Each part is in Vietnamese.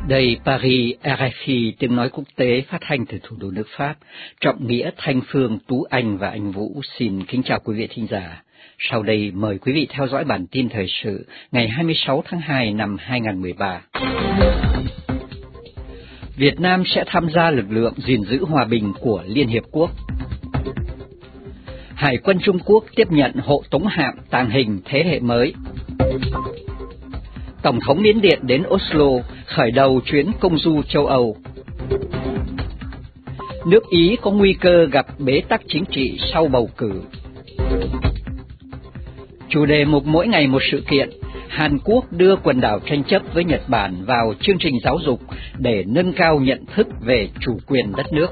Đây Paris, RFI tiếng nói quốc tế phát thanh từ thủ đô nước Pháp. Trọng Nghĩa, Thanh Phương, Tú Anh và anh Vũ xin kính chào quý vị thính giả. Sau đây mời quý vị theo dõi bản tin thời sự ngày 26 tháng 2 năm 2013. Việt Nam sẽ tham gia lực lượng gìn giữ hòa bình của Liên Hiệp Quốc. Hải quân Trung Quốc tiếp nhận hộ tống hạm tàng hình thế hệ mới. Tổng thống Miến Điện đến Oslo khởi đầu chuyến công du châu Âu. Nước Ý có nguy cơ gặp bế tắc chính trị sau bầu cử. Chủ đề mục mỗi ngày một sự kiện, Hàn Quốc đưa quần đảo tranh chấp với Nhật Bản vào chương trình giáo dục để nâng cao nhận thức về chủ quyền đất nước.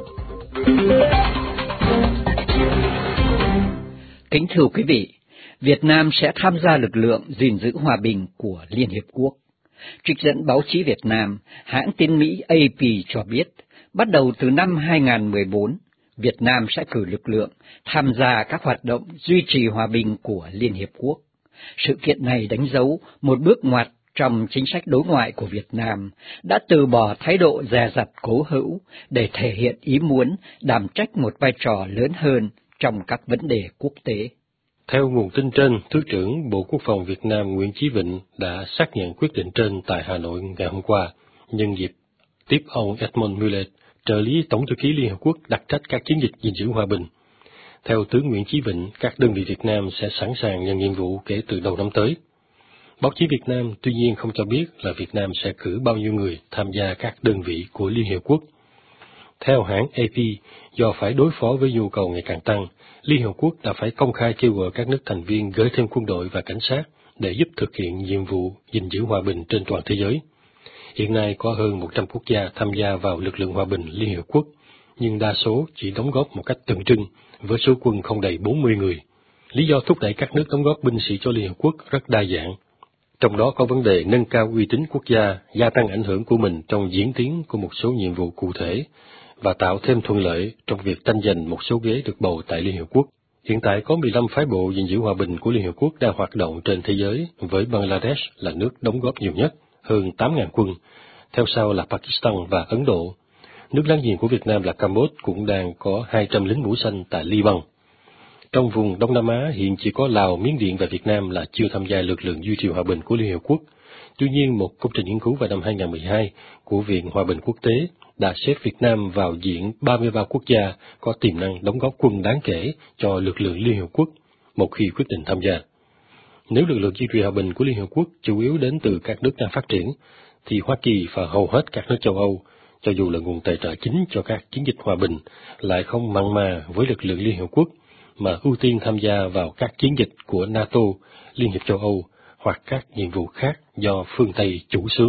Kính thưa quý vị, Việt Nam sẽ tham gia lực lượng gìn giữ hòa bình của Liên Hiệp Quốc. Trích dẫn báo chí Việt Nam, hãng tin Mỹ AP cho biết, bắt đầu từ năm 2014, Việt Nam sẽ cử lực lượng tham gia các hoạt động duy trì hòa bình của Liên Hiệp Quốc. Sự kiện này đánh dấu một bước ngoặt trong chính sách đối ngoại của Việt Nam, đã từ bỏ thái độ dè dặt cố hữu để thể hiện ý muốn đảm trách một vai trò lớn hơn trong các vấn đề quốc tế. Theo nguồn tin trên, Thứ trưởng Bộ Quốc phòng Việt Nam Nguyễn Chí Vịnh đã xác nhận quyết định trên tại Hà Nội ngày hôm qua, nhân dịp tiếp ông Edmund Millet, trợ lý Tổng thư ký Liên Hợp Quốc đặc trách các chiến dịch gìn giữ hòa bình. Theo tướng Nguyễn Chí Vịnh, các đơn vị Việt Nam sẽ sẵn sàng nhận nhiệm vụ kể từ đầu năm tới. Báo chí Việt Nam tuy nhiên không cho biết là Việt Nam sẽ cử bao nhiêu người tham gia các đơn vị của Liên Hiệp Quốc. Theo hãng AP, do phải đối phó với nhu cầu ngày càng tăng, Liên Hợp Quốc đã phải công khai kêu gọi các nước thành viên gửi thêm quân đội và cảnh sát để giúp thực hiện nhiệm vụ gìn giữ hòa bình trên toàn thế giới. Hiện nay có hơn 100 quốc gia tham gia vào lực lượng hòa bình Liên Hợp Quốc, nhưng đa số chỉ đóng góp một cách tượng trưng với số quân không đầy 40 người. Lý do thúc đẩy các nước đóng góp binh sĩ cho Liên Hợp Quốc rất đa dạng. Trong đó có vấn đề nâng cao uy tín quốc gia, gia tăng ảnh hưởng của mình trong diễn tiến của một số nhiệm vụ cụ thể, và tạo thêm thuận lợi trong việc tranh giành một số ghế được bầu tại Liên Hợp Quốc. Hiện tại có 15 phái bộ gìn giữ hòa bình của Liên Hợp Quốc đang hoạt động trên thế giới, với Bangladesh là nước đóng góp nhiều nhất, hơn 8.000 quân, theo sau là Pakistan và Ấn Độ. Nước láng giềng của Việt Nam là Campuchia cũng đang có 200 lính mũ xanh tại Liban. Trong vùng Đông Nam Á hiện chỉ có Lào, Miến Điện và Việt Nam là chưa tham gia lực lượng duy trì hòa bình của Liên Hợp Quốc. Tuy nhiên, một công trình nghiên cứu vào năm 2012 của Viện Hòa bình Quốc tế đã xếp Việt Nam vào diện 33 quốc gia có tiềm năng đóng góp quân đáng kể cho lực lượng Liên Hợp Quốc một khi quyết định tham gia. Nếu lực lượng duy trì hòa bình của Liên Hợp Quốc chủ yếu đến từ các nước đang phát triển, thì Hoa Kỳ và hầu hết các nước châu Âu, cho dù là nguồn tài trợ chính cho các chiến dịch hòa bình, lại không mặn mà với lực lượng Liên Hợp Quốc, mà ưu tiên tham gia vào các chiến dịch của NATO, Liên hiệp châu Âu hoặc các nhiệm vụ khác do phương Tây chủ xướng.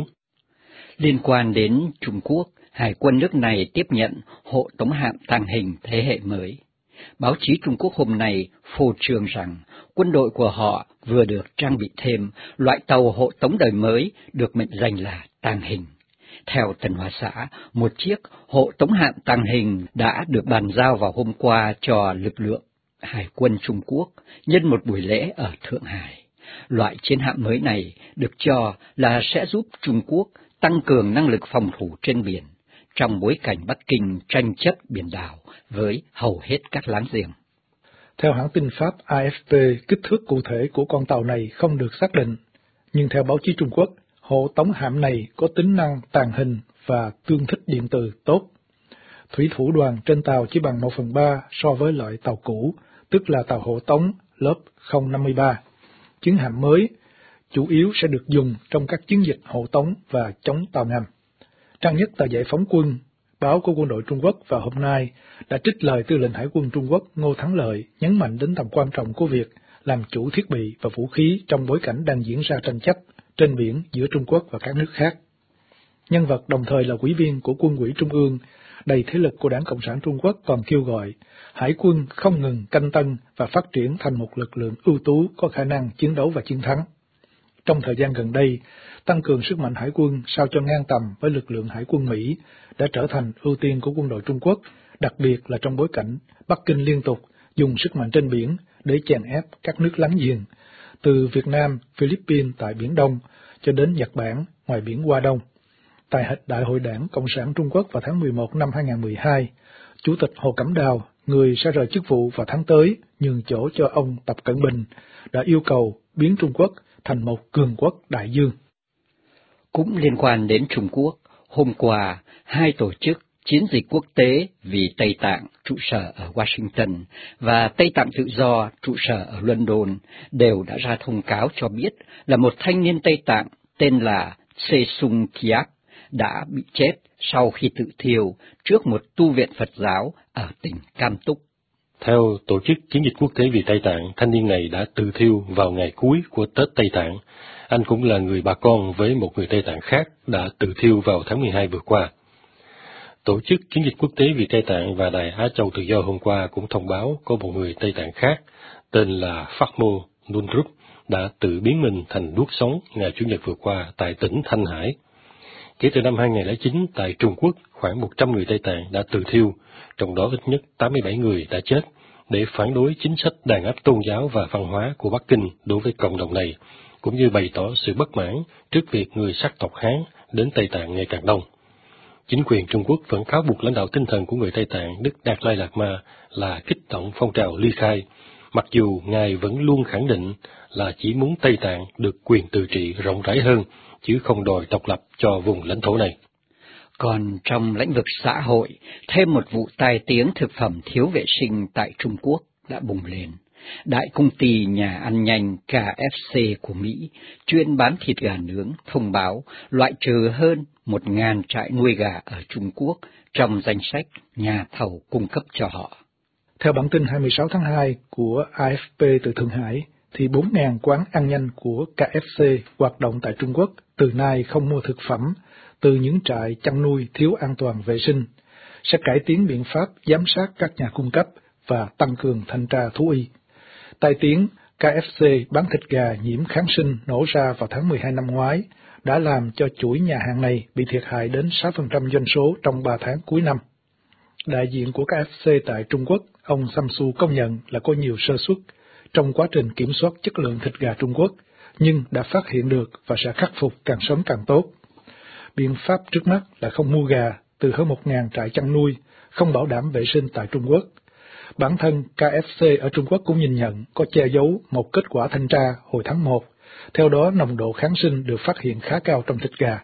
Liên quan đến Trung Quốc, Hải quân nước này tiếp nhận hộ tống hạm tàng hình thế hệ mới. Báo chí Trung Quốc hôm nay phô trương rằng quân đội của họ vừa được trang bị thêm loại tàu hộ tống đời mới được mệnh danh là tàng hình. Theo Tân Hoa Xã, một chiếc hộ tống hạm tàng hình đã được bàn giao vào hôm qua cho lực lượng Hải quân Trung Quốc nhân một buổi lễ ở Thượng Hải. Loại chiến hạm mới này được cho là sẽ giúp Trung Quốc tăng cường năng lực phòng thủ trên biển, trong bối cảnh Bắc Kinh tranh chấp biển đảo với hầu hết các láng giềng. Theo hãng tin Pháp AFP, kích thước cụ thể của con tàu này không được xác định, nhưng theo báo chí Trung Quốc, hộ tống hạm này có tính năng tàng hình và tương thích điện từ tốt. Thủy thủ đoàn trên tàu chỉ bằng 1/3 so với loại tàu cũ, tức là tàu hộ tống lớp 053. Chiến hạm mới chủ yếu sẽ được dùng trong các chiến dịch hộ tống và chống tàu ngầm. Trang nhất tờ Giải phóng quân, báo của quân đội Trung Quốc vào hôm nay, đã trích lời Tư lệnh Hải quân Trung Quốc Ngô Thắng Lợi nhấn mạnh đến tầm quan trọng của việc làm chủ thiết bị và vũ khí trong bối cảnh đang diễn ra tranh chấp trên biển giữa Trung Quốc và các nước khác. Nhân vật đồng thời là ủy viên của Quân ủy Trung ương, đầy thế lực của Đảng Cộng sản Trung Quốc còn kêu gọi Hải quân không ngừng canh tân và phát triển thành một lực lượng ưu tú có khả năng chiến đấu và chiến thắng. Trong thời gian gần đây, tăng cường sức mạnh hải quân sao cho ngang tầm với lực lượng hải quân Mỹ đã trở thành ưu tiên của quân đội Trung Quốc, đặc biệt là trong bối cảnh Bắc Kinh liên tục dùng sức mạnh trên biển để chèn ép các nước láng giềng, từ Việt Nam, Philippines tại Biển Đông cho đến Nhật Bản ngoài biển Hoa Đông. tại Đại hội Đảng Cộng sản Trung Quốc vào tháng 11 năm 2012, Chủ tịch Hồ Cẩm Đào, người sẽ rời chức vụ vào tháng tới, nhường chỗ cho ông Tập Cận Bình, đã yêu cầu biến Trung Quốc thành một cường quốc đại dương. Cũng liên quan đến Trung Quốc, hôm qua, hai tổ chức Chiến dịch quốc tế vì Tây Tạng trụ sở ở Washington và Tây Tạng Tự do trụ sở ở London đều đã ra thông cáo cho biết là một thanh niên Tây Tạng tên là Se Sung Kiak đã bị chết sau khi tự thiêu trước một tu viện Phật giáo ở tỉnh Cam Túc. Theo tổ chức Chiến dịch quốc tế vì Tây Tạng, thanh niên này đã tự thiêu vào ngày cuối của Tết Tây Tạng. Anh cũng là người bà con với một người Tây Tạng khác đã tự thiêu vào tháng 12 vừa qua. Tổ chức Chiến dịch quốc tế vì Tây Tạng và Đài Á Châu Tự do hôm qua cũng thông báo có một người Tây Tạng khác tên là Phakmo Nundrup đã tự biến mình thành đuốc sống ngày Chủ nhật vừa qua tại tỉnh Thanh Hải. Kể từ năm 2009, tại Trung Quốc, khoảng 100 người Tây Tạng đã tự thiêu, trong đó ít nhất 87 người đã chết, để phản đối chính sách đàn áp tôn giáo và văn hóa của Bắc Kinh đối với cộng đồng này, cũng như bày tỏ sự bất mãn trước việc người sắc tộc Hán đến Tây Tạng ngày càng đông. Chính quyền Trung Quốc vẫn cáo buộc lãnh đạo tinh thần của người Tây Tạng Đức Đạt Lai Lạt Ma là kích động phong trào ly khai, mặc dù Ngài vẫn luôn khẳng định là chỉ muốn Tây Tạng được quyền tự trị rộng rãi hơn, chứ không đòi độc lập cho vùng lãnh thổ này. Còn trong lĩnh vực xã hội, thêm một vụ tai tiếng thực phẩm thiếu vệ sinh tại Trung Quốc đã bùng lên. Đại công ty nhà ăn nhanh KFC của Mỹ chuyên bán thịt gà nướng thông báo loại trừ hơn 1.000 trại nuôi gà ở Trung Quốc trong danh sách nhà thầu cung cấp cho họ. Theo bản tin 26 tháng 2 của AFP từ Thượng Hải, thì 4.000 quán ăn nhanh của KFC hoạt động tại Trung Quốc từ nay không mua thực phẩm từ những trại chăn nuôi thiếu an toàn vệ sinh, sẽ cải tiến biện pháp giám sát các nhà cung cấp và tăng cường thanh tra thú y. Tai tiếng KFC bán thịt gà nhiễm kháng sinh nổ ra vào tháng 12 năm ngoái đã làm cho chuỗi nhà hàng này bị thiệt hại đến 6% doanh số trong 3 tháng cuối năm. Đại diện của KFC tại Trung Quốc, ông Samsu công nhận là có nhiều sơ suất trong quá trình kiểm soát chất lượng thịt gà Trung Quốc, nhưng đã phát hiện được và sẽ khắc phục càng sớm càng tốt. Biện pháp trước mắt là không mua gà từ hơn 1.000 trại chăn nuôi, không bảo đảm vệ sinh tại Trung Quốc. Bản thân KFC ở Trung Quốc cũng nhìn nhận có che giấu một kết quả thanh tra hồi tháng 1, theo đó nồng độ kháng sinh được phát hiện khá cao trong thịt gà.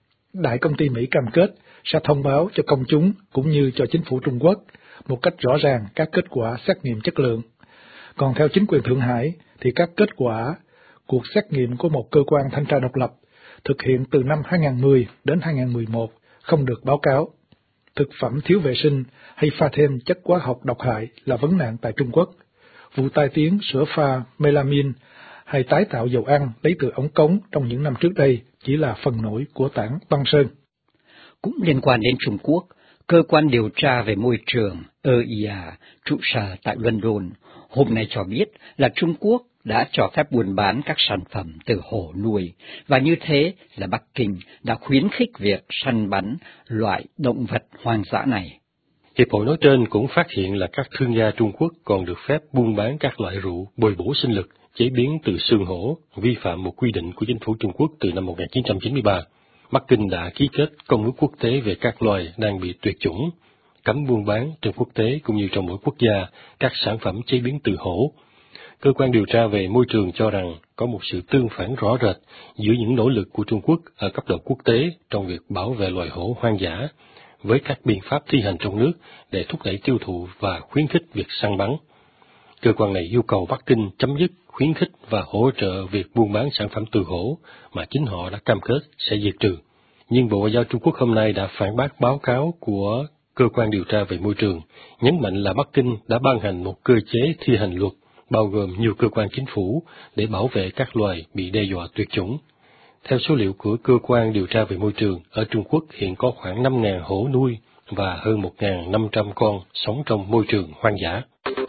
Đại công ty Mỹ cam kết sẽ thông báo cho công chúng cũng như cho chính phủ Trung Quốc một cách rõ ràng các kết quả xét nghiệm chất lượng. Còn theo chính quyền Thượng Hải thì các kết quả cuộc xét nghiệm của một cơ quan thanh tra độc lập thực hiện từ năm 2010 đến 2011 không được báo cáo. Thực phẩm thiếu vệ sinh hay pha thêm chất hóa học độc hại là vấn nạn tại Trung Quốc. Vụ tai tiếng sữa pha melamine hay tái tạo dầu ăn lấy từ ống cống trong những năm trước đây chỉ là phần nổi của tảng băng sơn. Cũng liên quan đến Trung Quốc, cơ quan điều tra về môi trường EIA trụ sở tại London hôm nay cho biết là Trung Quốc đã cho phép buôn bán các sản phẩm từ hổ nuôi, và như thế là Bắc Kinh đã khuyến khích việc săn bắn loại động vật hoang dã này. Hiệp hội nói trên cũng phát hiện là các thương gia Trung Quốc còn được phép buôn bán các loại rượu bồi bổ sinh lực chế biến từ xương hổ, vi phạm một quy định của chính phủ Trung Quốc từ năm 1993. Bắc Kinh đã ký kết Công ước quốc tế về các loài đang bị tuyệt chủng, cấm buôn bán trên quốc tế cũng như trong mỗi quốc gia các sản phẩm chế biến từ hổ. Cơ quan điều tra về môi trường cho rằng có một sự tương phản rõ rệt giữa những nỗ lực của Trung Quốc ở cấp độ quốc tế trong việc bảo vệ loài hổ hoang dã, với các biện pháp thi hành trong nước để thúc đẩy tiêu thụ và khuyến khích việc săn bắn. Cơ quan này yêu cầu Bắc Kinh chấm dứt, khuyến khích và hỗ trợ việc buôn bán sản phẩm từ hổ mà chính họ đã cam kết sẽ diệt trừ. Nhưng Bộ Ngoại giao Trung Quốc hôm nay đã phản bác báo cáo của Cơ quan điều tra về môi trường, nhấn mạnh là Bắc Kinh đã ban hành một cơ chế thi hành luật, bao gồm nhiều cơ quan chính phủ để bảo vệ các loài bị đe dọa tuyệt chủng. Theo số liệu của Cơ quan điều tra về môi trường, ở Trung Quốc hiện có khoảng 5.000 hổ nuôi và hơn 1.500 con sống trong môi trường hoang dã.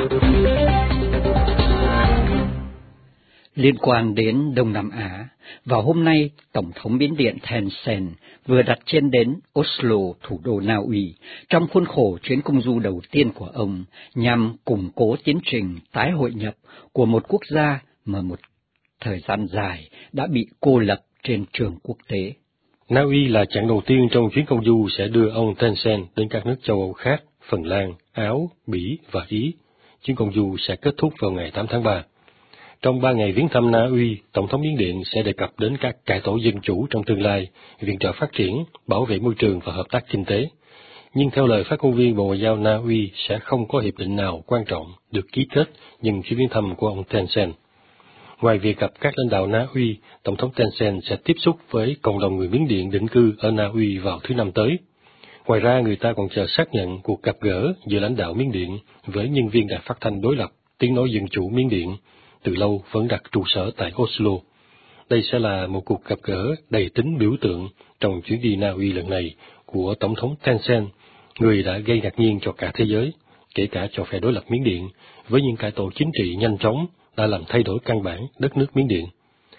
Liên quan đến Đông Nam Á, vào hôm nay, Tổng thống Miến Điện Thein Sein vừa đặt chân đến Oslo, thủ đô Na Uy, trong khuôn khổ chuyến công du đầu tiên của ông nhằm củng cố tiến trình tái hội nhập của một quốc gia mà một thời gian dài đã bị cô lập trên trường quốc tế. Na Uy là chặng đầu tiên trong chuyến công du sẽ đưa ông Thein Sein đến các nước châu Âu khác, Phần Lan, Áo, Bỉ và Ý. Chuyến công du sẽ kết thúc vào ngày 8 tháng 3. Trong 3 ngày viếng thăm Na Uy, Tổng thống Miến Điện sẽ đề cập đến các cải tổ dân chủ trong tương lai, viện trợ phát triển, bảo vệ môi trường và hợp tác kinh tế. Nhưng theo lời phát ngôn viên Bộ Ngoại giao Na Uy sẽ không có hiệp định nào quan trọng được ký kết nhân chuyến viếng thăm của ông Thein Sein. Ngoài việc gặp các lãnh đạo Na Uy, Tổng thống Thein Sein sẽ tiếp xúc với cộng đồng người Miến Điện định cư ở Na Uy vào thứ Năm tới. Ngoài ra, người ta còn chờ xác nhận cuộc gặp gỡ giữa lãnh đạo Miến Điện với nhân viên đài phát thanh đối lập Tiếng nói Dân chủ Miến Điện, từ lâu vẫn đặt trụ sở tại Oslo. Đây sẽ là một cuộc gặp gỡ đầy tính biểu tượng trong chuyến đi Na Uy lần này của Tổng thống Thein Sein, người đã gây ngạc nhiên cho cả thế giới, kể cả cho phe đối lập Miến Điện, với những cải tổ chính trị nhanh chóng đã làm thay đổi căn bản đất nước Miến Điện.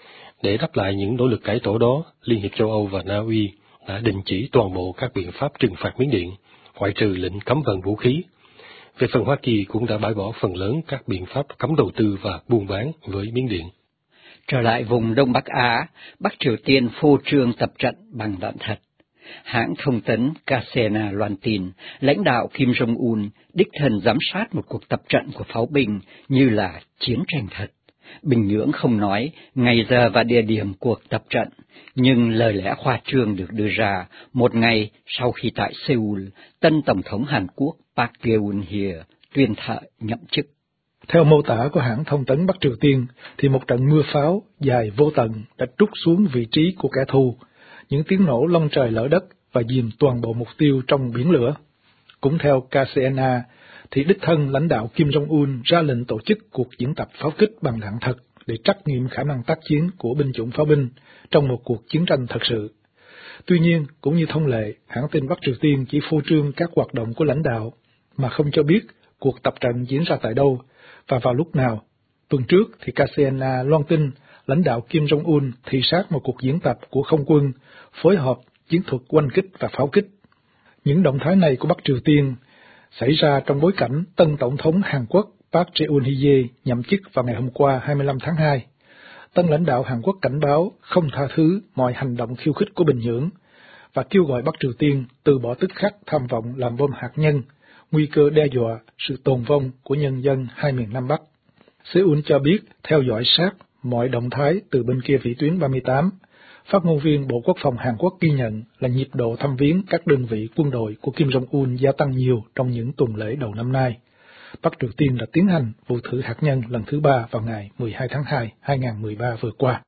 Để đáp lại những nỗ lực cải tổ đó, Liên hiệp châu Âu và Na Uy đã đình chỉ toàn bộ các biện pháp trừng phạt Miến Điện, ngoại trừ lệnh cấm vận vũ khí. Về phần Hoa Kỳ cũng đã bãi bỏ phần lớn các biện pháp cấm đầu tư và buôn bán với Miến Điện. Trở lại vùng Đông Bắc Á, Bắc Triều Tiên phô trương tập trận bằng đạn thật. Hãng thông tấn KCNA loan tin, lãnh đạo Kim Jong-un đích thân giám sát một cuộc tập trận của pháo binh như là chiến tranh thật. Bình Nhưỡng không nói ngày giờ và địa điểm cuộc tập trận, nhưng lời lẽ khoa trương được đưa ra một ngày sau khi tại Seoul, tân Tổng thống Hàn Quốc Park Geun-hye tuyên thệ nhậm chức. Theo mô tả của hãng thông tấn Bắc Triều Tiên, thì một trận mưa pháo dài vô tận đã trút xuống vị trí của kẻ thù, những tiếng nổ long trời lở đất và dìm toàn bộ mục tiêu trong biển lửa. Cũng theo KCNA, thì đích thân lãnh đạo Kim Jong-un ra lệnh tổ chức cuộc diễn tập pháo kích bằng đạn thật để trắc nghiệm khả năng tác chiến của binh chủng pháo binh trong một cuộc chiến tranh thật sự. Tuy nhiên, cũng như thông lệ, hãng tin Bắc Triều Tiên chỉ phô trương các hoạt động của lãnh đạo, mà không cho biết cuộc tập trận diễn ra tại đâu và vào lúc nào. Tuần trước thì KCNA loan tin lãnh đạo Kim Jong-un thị sát một cuộc diễn tập của không quân, phối hợp chiến thuật oanh kích và pháo kích. Những động thái này của Bắc Triều Tiên xảy ra trong bối cảnh tân Tổng thống Hàn Quốc Park Geun-hye nhậm chức vào ngày hôm qua 25 tháng 2. Tân lãnh đạo Hàn Quốc cảnh báo không tha thứ mọi hành động khiêu khích của Bình Nhưỡng và kêu gọi Bắc Triều Tiên từ bỏ tức khắc tham vọng làm bom hạt nhân, nguy cơ đe dọa sự tồn vong của nhân dân hai miền Nam Bắc. Seoul cho biết theo dõi sát mọi động thái từ bên kia vĩ tuyến 38. Phát ngôn viên Bộ Quốc phòng Hàn Quốc ghi nhận là nhịp độ thăm viếng các đơn vị quân đội của Kim Jong-un gia tăng nhiều trong những tuần lễ đầu năm nay. Bắc Triều Tiên đã tiến hành vụ thử hạt nhân lần thứ 3 vào ngày 12 tháng 2, 2013 vừa qua.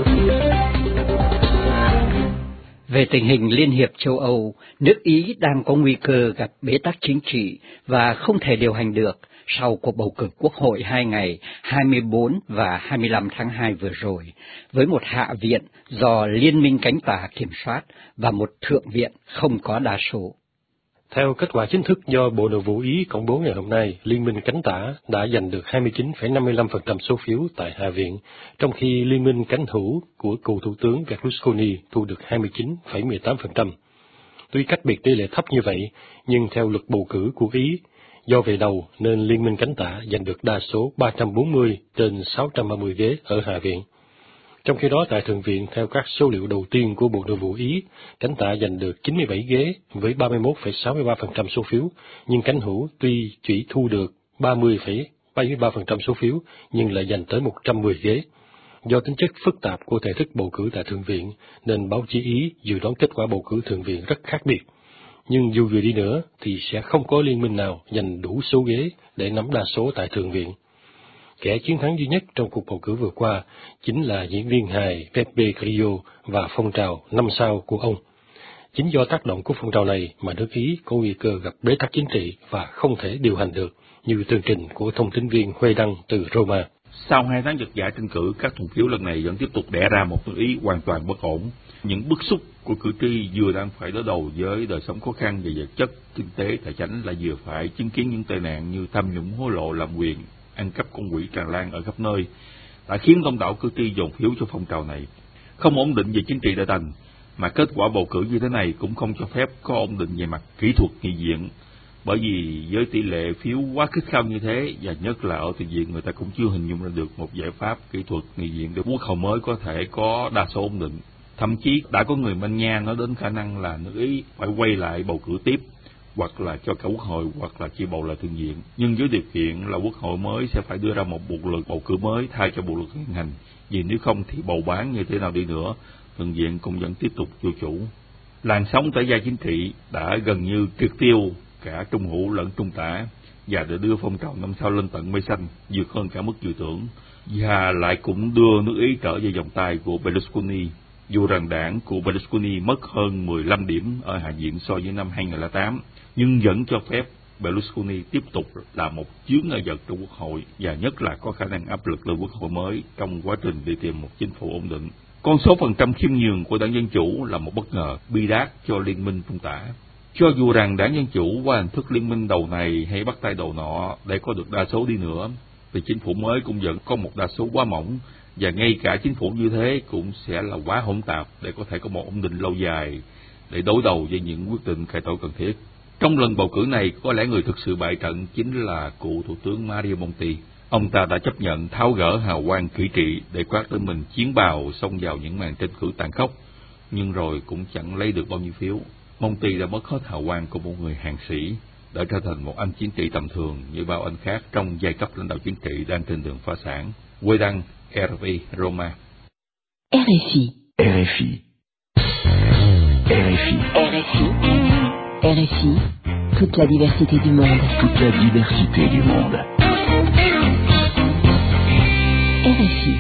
Về tình hình Liên hiệp châu Âu, nước Ý đang có nguy cơ gặp bế tắc chính trị và không thể điều hành được sau cuộc bầu cử quốc hội 2 ngày 24 và 25 tháng 2 vừa rồi, với một hạ viện do Liên minh cánh tả kiểm soát và một thượng viện không có đa số. Theo kết quả chính thức do Bộ Nội vụ Ý công bố ngày hôm nay, Liên minh cánh tả đã giành được 29,55% số phiếu tại Hạ viện, trong khi Liên minh cánh hữu của cựu Thủ tướng Berlusconi thu được 29,18%. Tuy cách biệt tỷ lệ thấp như vậy, nhưng theo luật bầu cử của Ý, do về đầu nên Liên minh cánh tả giành được đa số 340 trên 630 ghế ở Hạ viện. Trong khi đó, tại Thượng viện, theo các số liệu đầu tiên của Bộ Nội vụ Ý, cánh tả giành được 97 ghế với 31,63% số phiếu, nhưng cánh hữu tuy chỉ thu được 30,73% số phiếu, nhưng lại giành tới 110 ghế. Do tính chất phức tạp của thể thức bầu cử tại Thượng viện, nên báo chí Ý dự đoán kết quả bầu cử Thượng viện rất khác biệt. Nhưng dù gì đi nữa, thì sẽ không có liên minh nào giành đủ số ghế để nắm đa số tại Thượng viện. Kẻ chiến thắng duy nhất trong cuộc bầu cử vừa qua chính là diễn viên hài Pepe Grillo và phong trào 5 sao của ông. Chính do tác động của phong trào này mà nước Ý có nguy cơ gặp bế tắc chính trị và không thể điều hành được, như tường trình của thông tin viên Huê Đăng từ Roma. Sau 2 tháng giật giải tranh cử, các thuận phiếu lần này vẫn tiếp tục đẻ ra một nước Ý hoàn toàn bất ổn. Những bức xúc của cử tri vừa đang phải đối đầu với đời sống khó khăn về vật chất, kinh tế, tài chính, lại vừa phải chứng kiến những tệ nạn như tham nhũng, hối lộ, lạm quyền, ăn cắp công quỹ tràn lan ở khắp nơi, đã khiến đông đảo cử tri dồn phiếu cho phong trào này. Không ổn định về chính trị nội thành, mà kết quả bầu cử như thế này cũng không cho phép có ổn định về mặt kỹ thuật nghị viện, bởi vì với tỷ lệ phiếu quá khích khao như thế, và nhất là ở Thượng viện, người ta cũng chưa hình dung ra được một giải pháp kỹ thuật nghị viện để quốc hội mới có thể có đa số ổn định. Thậm chí đã có người manh nha nói đến khả năng là nước Ý phải quay lại bầu cử tiếp, hoặc là cho cả quốc hội, hoặc là chỉ bầu lại thượng viện. Nhưng với điều kiện là quốc hội mới sẽ phải đưa ra một bộ luật bầu cử mới thay cho bộ luật hiện hành. Vì nếu không thì bầu bán như thế nào đi nữa, thượng viện cũng vẫn tiếp tục vô chủ. Làn sóng tẩy chay chính trị đã gần như triệt tiêu cả trung hữu lẫn trung tả, và đã đưa phong trào năm sau lên tận mây xanh, vượt hơn cả mức dự tưởng, và lại cũng đưa nước Ý trở về vòng tay của Berlusconi. Dù rằng đảng của Berlusconi mất hơn 15 điểm ở Hạ viện so với năm 2008, nhưng vẫn cho phép Berlusconi tiếp tục là một chướng ngại vật trong quốc hội, và nhất là có khả năng áp lực lên quốc hội mới trong quá trình đi tìm một chính phủ ổn định. Con số phần trăm khiêm nhường của đảng Dân Chủ là một bất ngờ bi đát cho liên minh trung tả. Cho dù rằng đảng Dân Chủ qua hình thức liên minh đầu này hay bắt tay đầu nọ để có được đa số đi nữa, thì chính phủ mới cũng vẫn có một đa số quá mỏng, và ngay cả chính phủ như thế cũng sẽ là quá hỗn tạp để có thể có một ổn định lâu dài để đối đầu với những quyết định cải tổ cần thiết. Trong lần bầu cử này, có lẽ người thực sự bại trận chính là cựu Thủ tướng Mario Monti. Ông ta đã chấp nhận tháo gỡ hào quang kỹ trị để khoác lên mình chiến bào xông vào những màn tranh cử tàn khốc, nhưng rồi cũng chẳng lấy được bao nhiêu phiếu. Monti đã mất hết hào quang của một người hàng sĩ, đã trở thành một anh chính trị tầm thường như bao anh khác trong giai cấp lãnh đạo chính trị đang trên đường phá sản. Quê đăng RFI Roma. RFI. RFI. RFI. RFI. RFI. Toute la diversité du monde. Toute la diversité du monde. RFI.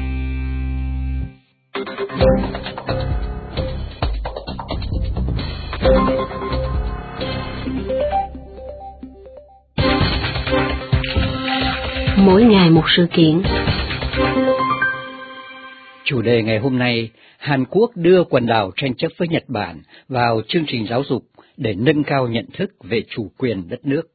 Mỗi ngày một sự kiện. Chủ đề ngày hôm nay, Hàn Quốc đưa quần đảo tranh chấp với Nhật Bản vào chương trình giáo dục để nâng cao nhận thức về chủ quyền đất nước.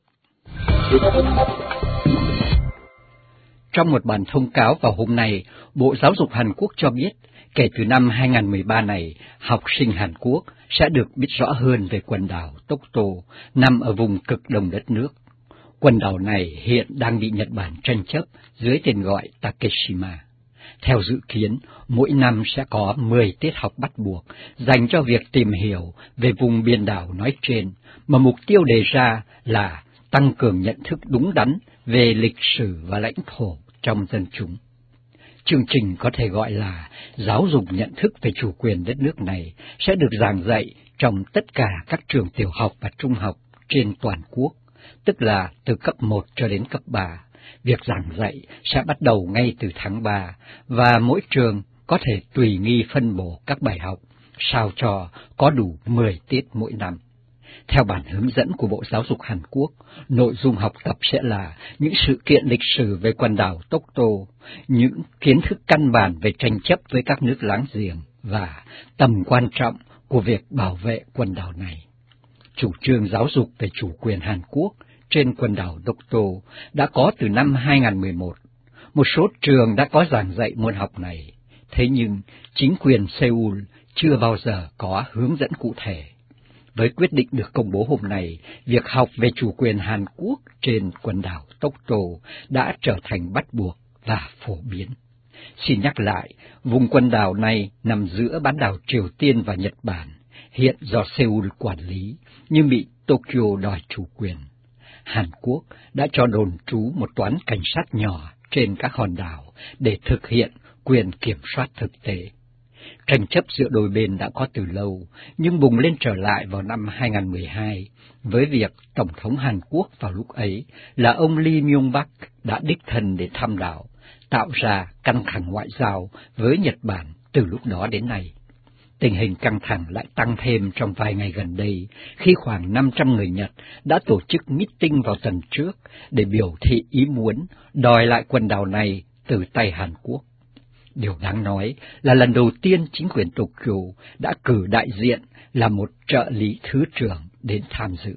Trong một bản thông cáo vào hôm nay, Bộ Giáo dục Hàn Quốc cho biết, kể từ năm 2013 này, học sinh Hàn Quốc sẽ được biết rõ hơn về quần đảo Dokdo, nằm ở vùng cực đông đất nước. Quần đảo này hiện đang bị Nhật Bản tranh chấp dưới tên gọi Takeshima. Theo dự kiến, mỗi năm sẽ có 10 tiết học bắt buộc dành cho việc tìm hiểu về vùng biển đảo nói trên, mà mục tiêu đề ra là tăng cường nhận thức đúng đắn về lịch sử và lãnh thổ trong dân chúng. Chương trình có thể gọi là giáo dục nhận thức về chủ quyền đất nước này sẽ được giảng dạy trong tất cả các trường tiểu học và trung học trên toàn quốc, tức là từ cấp 1 cho đến cấp 3. Việc giảng dạy sẽ bắt đầu ngay từ tháng 3, và mỗi trường có thể tùy nghi phân bổ các bài học, sao cho có đủ 10 tiết mỗi năm. Theo bản hướng dẫn của Bộ Giáo dục Hàn Quốc, nội dung học tập sẽ là những sự kiện lịch sử về quần đảo Dokdo, những kiến thức căn bản về tranh chấp với các nước láng giềng và tầm quan trọng của việc bảo vệ quần đảo này. Chủ trương giáo dục về chủ quyền Hàn Quốc trên quần đảo Dokdo đã có từ năm 2011. Một số trường đã có giảng dạy môn học này, thế nhưng chính quyền Seoul chưa bao giờ có hướng dẫn cụ thể. Với quyết định được công bố hôm nay, việc học về chủ quyền Hàn Quốc trên quần đảo Dokdo đã trở thành bắt buộc và phổ biến. Xin nhắc lại, vùng quần đảo này nằm giữa bán đảo Triều Tiên và Nhật Bản, hiện do Seoul quản lý, nhưng bị Tokyo đòi chủ quyền. Hàn Quốc đã cho đồn trú một toán cảnh sát nhỏ trên các hòn đảo để thực hiện quyền kiểm soát thực tế. Tranh chấp giữa đôi bên đã có từ lâu, nhưng bùng lên trở lại vào năm 2012, với việc Tổng thống Hàn Quốc vào lúc ấy là ông Lee Myung-bak đã đích thân để thăm đảo, tạo ra căng thẳng ngoại giao với Nhật Bản từ lúc đó đến nay. Tình hình căng thẳng lại tăng thêm trong vài ngày gần đây, khi khoảng 500 người Nhật đã tổ chức meeting vào tuần trước để biểu thị ý muốn đòi lại quần đảo này từ tay Hàn Quốc. Điều đáng nói là lần đầu tiên chính quyền Tokyo đã cử đại diện là một trợ lý thứ trưởng đến tham dự.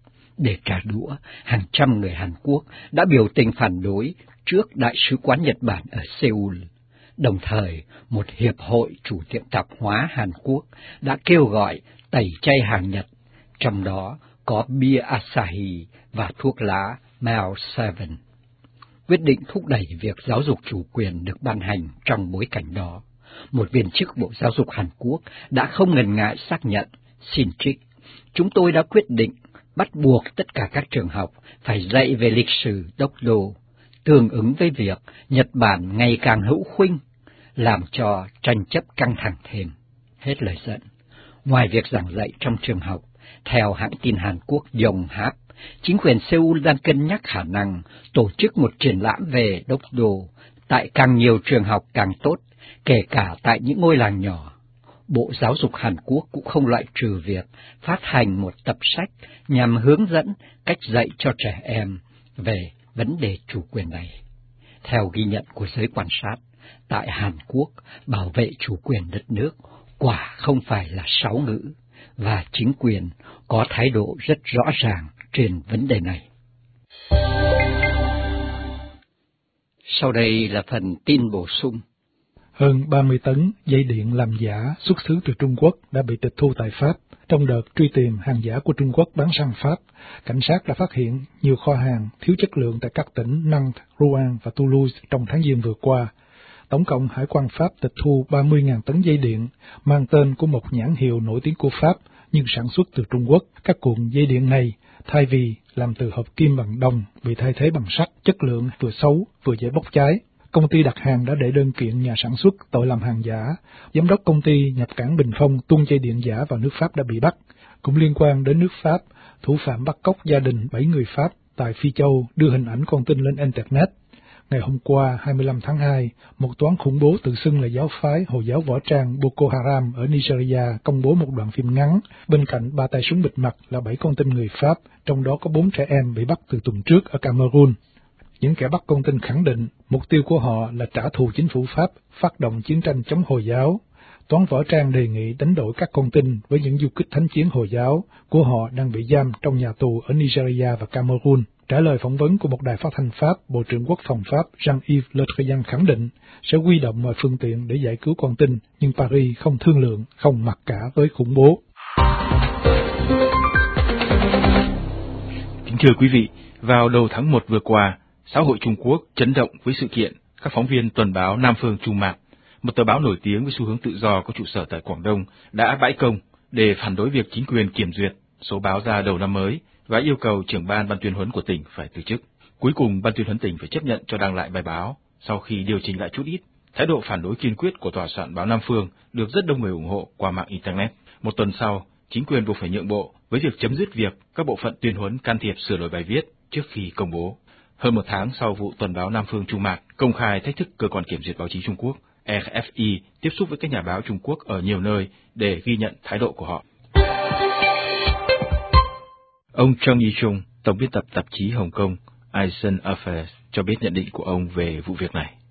Để trả đũa, hàng trăm người Hàn Quốc đã biểu tình phản đối trước Đại sứ quán Nhật Bản ở Seoul. Đồng thời, một hiệp hội chủ tiệm tạp hóa Hàn Quốc đã kêu gọi tẩy chay hàng Nhật, trong đó có bia Asahi và thuốc lá Mao 7. Quyết định thúc đẩy việc giáo dục chủ quyền được ban hành trong bối cảnh đó. một viên chức Bộ Giáo dục Hàn Quốc đã không ngần ngại xác nhận, xin trích, chúng tôi đã quyết định bắt buộc tất cả các trường học phải dạy về lịch sử Đốc Đô, tương ứng với việc Nhật Bản ngày càng hữu khuynh, làm cho tranh chấp căng thẳng thêm. Hết lời dẫn. Ngoài việc giảng dạy trong trường học, theo hãng tin Hàn Quốc Yonhap, chính quyền Seoul đang cân nhắc khả năng tổ chức một triển lãm về Đốc Đô tại càng nhiều trường học càng tốt, kể cả tại những ngôi làng nhỏ. Bộ Giáo dục Hàn Quốc cũng không loại trừ việc phát hành một tập sách nhằm hướng dẫn cách dạy cho trẻ em về vấn đề chủ quyền này. Theo ghi nhận của giới quan sát, tại Hàn Quốc, bảo vệ chủ quyền đất nước quả không phải là sáo ngữ, và chính quyền có thái độ rất rõ ràng trên vấn đề này. Sau đây là phần tin bổ sung. Hơn 30 tấn dây điện làm giả xuất xứ từ Trung Quốc đã bị tịch thu tại Pháp. Trong đợt truy tìm hàng giả của Trung Quốc bán sang Pháp, cảnh sát đã phát hiện nhiều kho hàng thiếu chất lượng tại các tỉnh Nantes, Rouen và Toulouse trong tháng Giêng vừa qua. Tổng cộng Hải quan Pháp tịch thu 30.000 tấn dây điện, mang tên của một nhãn hiệu nổi tiếng của Pháp, nhưng sản xuất từ Trung Quốc. Các cuộn dây điện này, thay vì làm từ hợp kim bằng đồng, bị thay thế bằng sắt, chất lượng vừa xấu, vừa dễ bốc cháy. Công ty đặt hàng đã đệ đơn kiện nhà sản xuất tội làm hàng giả. Giám đốc công ty nhập cảng Bình Phong tuôn dây điện giả vào nước Pháp đã bị bắt. Cũng liên quan đến nước Pháp, thủ phạm bắt cóc gia đình 7 người Pháp tại Phi Châu đưa hình ảnh con tin lên Internet. Ngày hôm qua, 25 tháng 2, một toán khủng bố tự xưng là giáo phái Hồi giáo võ trang Boko Haram ở Nigeria công bố một đoạn phim ngắn, bên cạnh 3 tay súng bịt mặt là 7 con tin người Pháp, trong đó có 4 trẻ em bị bắt từ tuần trước ở Cameroon. Những kẻ bắt con tin khẳng định mục tiêu của họ là trả thù chính phủ Pháp, phát động chiến tranh chống Hồi giáo. Toán võ trang đề nghị đánh đổi các con tin với những du kích thánh chiến Hồi giáo của họ đang bị giam trong nhà tù ở Nigeria và Cameroon. Trả lời phỏng vấn của một đài phát thanh Pháp, Bộ trưởng Quốc phòng Pháp Jean-Yves Le Drian khẳng định sẽ huy động mọi phương tiện để giải cứu con tin, nhưng Paris không thương lượng, không mặc cả với khủng bố. Kính thưa quý vị, vào đầu tháng 1 vừa qua, xã hội Trung Quốc chấn động với sự kiện các phóng viên tuần báo Nam Phương Trung Mạc, một tờ báo nổi tiếng với xu hướng tự do có trụ sở tại Quảng Đông, đã bãi công để phản đối việc chính quyền kiểm duyệt số báo ra đầu năm mới và yêu cầu trưởng ban tuyên huấn của tỉnh phải từ chức. Cuối cùng, ban tuyên huấn tỉnh phải chấp nhận cho đăng lại bài báo sau khi điều chỉnh lại chút ít. Thái độ phản đối kiên quyết của tòa soạn báo Nam Phương được rất đông người ủng hộ qua mạng Internet. Một tuần sau, chính quyền buộc phải nhượng bộ với việc chấm dứt việc các bộ phận tuyên huấn can thiệp sửa đổi bài viết trước khi công bố. Hơn một tháng sau vụ tuần báo Nam Phương Trung Mạc công khai thách thức cơ quan kiểm duyệt báo chí Trung Quốc, RFI tiếp xúc với các nhà báo Trung Quốc ở nhiều nơi để ghi nhận thái độ của họ. Ông Chung Yi-chung, tổng biên tập tạp chí Hồng Kông Asian Affairs, cho biết nhận định của ông về vụ việc này.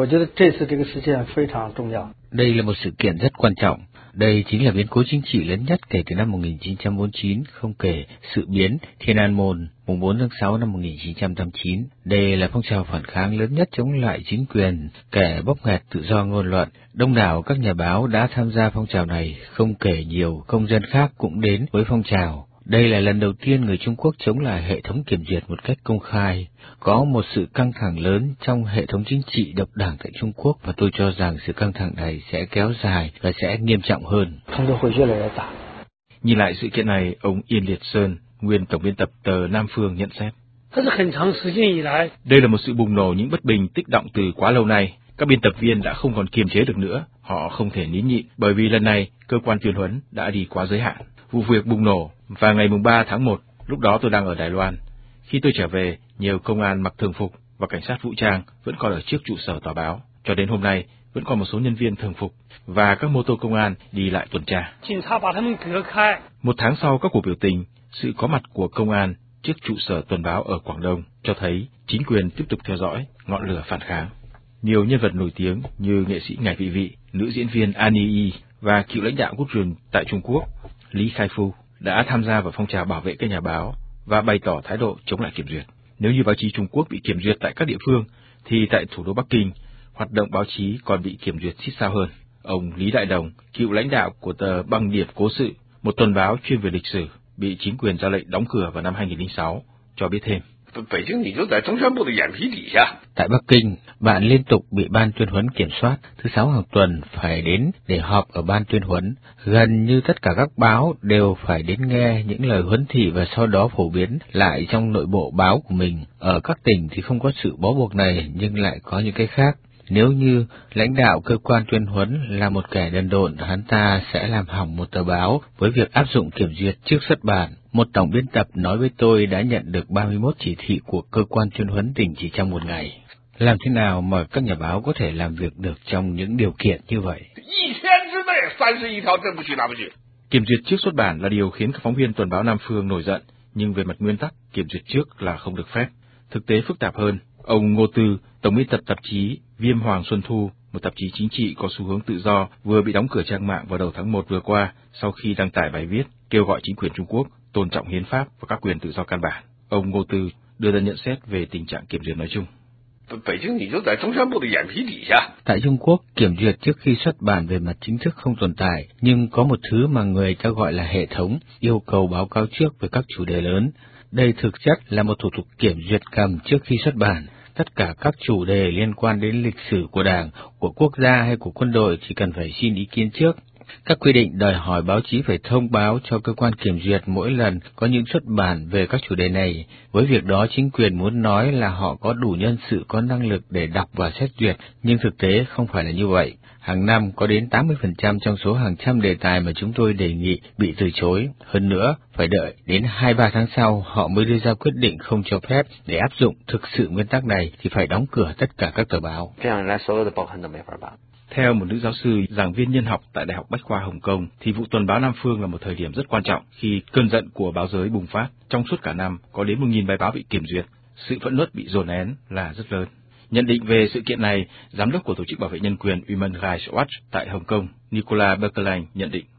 Đây là một sự kiện rất quan trọng. Đây chính là biến cố chính trị lớn nhất kể từ năm 1949, không kể sự biến Thiên An Môn mùng 4 tháng 6 năm 1989. Đây là phong trào phản kháng lớn nhất chống lại chính quyền, kẻ bóp nghẹt tự do ngôn luận. Đông đảo các nhà báo đã tham gia phong trào này, không kể nhiều công dân khác cũng đến với phong trào. Đây là lần đầu tiên người Trung Quốc chống lại hệ thống kiểm duyệt một cách công khai. Có một sự căng thẳng lớn trong hệ thống chính trị độc đảng tại Trung Quốc, và tôi cho rằng sự căng thẳng này sẽ kéo dài và sẽ nghiêm trọng hơn. Nhìn lại sự kiện này, ông Yên Liệt Sơn, nguyên tổng biên tập tờ Nam Phương nhận xét. Đây là một sự bùng nổ những bất bình tích đọng từ quá lâu nay. Các biên tập viên đã không còn kiềm chế được nữa, họ không thể nín nhịn, bởi vì lần này cơ quan tuyên huấn đã đi quá giới hạn. Vụ việc bùng nổ và ngày mùng 3 tháng 1, lúc đó tôi đang ở Đài Loan. Khi tôi trở về, nhiều công an mặc thường phục và cảnh sát vũ trang vẫn còn ở trước trụ sở tòa báo. Cho đến hôm nay, vẫn còn một số nhân viên thường phục và các mô tô công an đi lại tuần tra. Một tháng sau các cuộc biểu tình, sự có mặt của công an trước trụ sở tuần báo ở Quảng Đông cho thấy chính quyền tiếp tục theo dõi ngọn lửa phản kháng. Nhiều nhân vật nổi tiếng như nghệ sĩ Ngải Vị Vị, nữ diễn viên Annie Y và cựu lãnh đạo quốc rừng tại Trung Quốc Lý Khai Phu đã tham gia vào phong trào bảo vệ các nhà báo và bày tỏ thái độ chống lại kiểm duyệt. Nếu như báo chí Trung Quốc bị kiểm duyệt tại các địa phương, thì tại thủ đô Bắc Kinh, hoạt động báo chí còn bị kiểm duyệt xít sao hơn. Ông Lý Đại Đồng, cựu lãnh đạo của tờ Băng Điệp Cố Sự, một tuần báo chuyên về lịch sử, bị chính quyền ra lệnh đóng cửa vào năm 2006, cho biết thêm. Tại Bắc Kinh, bạn liên tục bị ban tuyên huấn kiểm soát, thứ Sáu hàng tuần phải đến để họp ở ban tuyên huấn. Gần như tất cả các báo đều phải đến nghe những lời huấn thị và sau đó phổ biến lại trong nội bộ báo của mình. Ở các tỉnh thì không có sự bó buộc này nhưng lại có những cái khác. Nếu như lãnh đạo cơ quan tuyên huấn là một kẻ đần độn, hắn ta sẽ làm hỏng một tờ báo với việc áp dụng kiểm duyệt trước xuất bản. Một tổng biên tập nói với tôi đã nhận được 31 chỉ thị của cơ quan tuyên huấn tỉnh chỉ trong một ngày. Làm thế nào mà các nhà báo có thể làm việc được trong những điều kiện như vậy? Kiểm duyệt trước xuất bản là điều khiến các phóng viên tuần báo Nam Phương nổi giận, nhưng về mặt nguyên tắc, kiểm duyệt trước là không được phép. Thực tế phức tạp hơn. Ông Ngô Tư, tổng biên tập tạp chí Viêm Hoàng Xuân Thu, một tạp chí chính trị có xu hướng tự do, vừa bị đóng cửa trang mạng vào đầu tháng 1 vừa qua sau khi đăng tải bài viết kêu gọi chính quyền Trung Quốc tôn trọng hiến pháp và các quyền tự do căn bản. Ông Ngô Tư đưa ra nhận xét về tình trạng kiểm duyệt nói chung. Tại Trung Quốc, kiểm duyệt trước khi xuất bản về mặt chính thức không tồn tại, nhưng có một thứ mà người ta gọi là hệ thống, yêu cầu báo cáo trước về các chủ đề lớn. Đây thực chất là một thủ tục kiểm duyệt cầm trước khi xuất bản. Tất cả các chủ đề liên quan đến lịch sử của Đảng, của quốc gia hay của quân đội chỉ cần phải xin ý kiến trước. Các quy định đòi hỏi báo chí phải thông báo cho cơ quan kiểm duyệt mỗi lần có những xuất bản về các chủ đề này. Với việc đó, chính quyền muốn nói là họ có đủ nhân sự, có năng lực để đọc và xét duyệt, nhưng thực tế không phải là như vậy. Hàng năm có đến 80% trong số hàng trăm đề tài mà chúng tôi đề nghị bị từ chối. Hơn nữa, phải đợi đến 2-3 tháng sau họ mới đưa ra quyết định không cho phép. Để áp dụng thực sự nguyên tắc này thì phải đóng cửa tất cả các tờ báo. Theo một nữ giáo sư, giảng viên nhân học tại Đại học Bách khoa Hồng Kông, thì vụ tuần báo Nam Phương là một thời điểm rất quan trọng khi cơn giận của báo giới bùng phát. Trong suốt cả năm, có đến 1.000 bài báo bị kiểm duyệt, sự phẫn nộ bị dồn nén là rất lớn. Nhận định về sự kiện này, giám đốc của tổ chức bảo vệ nhân quyền Human Rights Watch tại Hồng Kông, Nicolas Berkeley nhận định.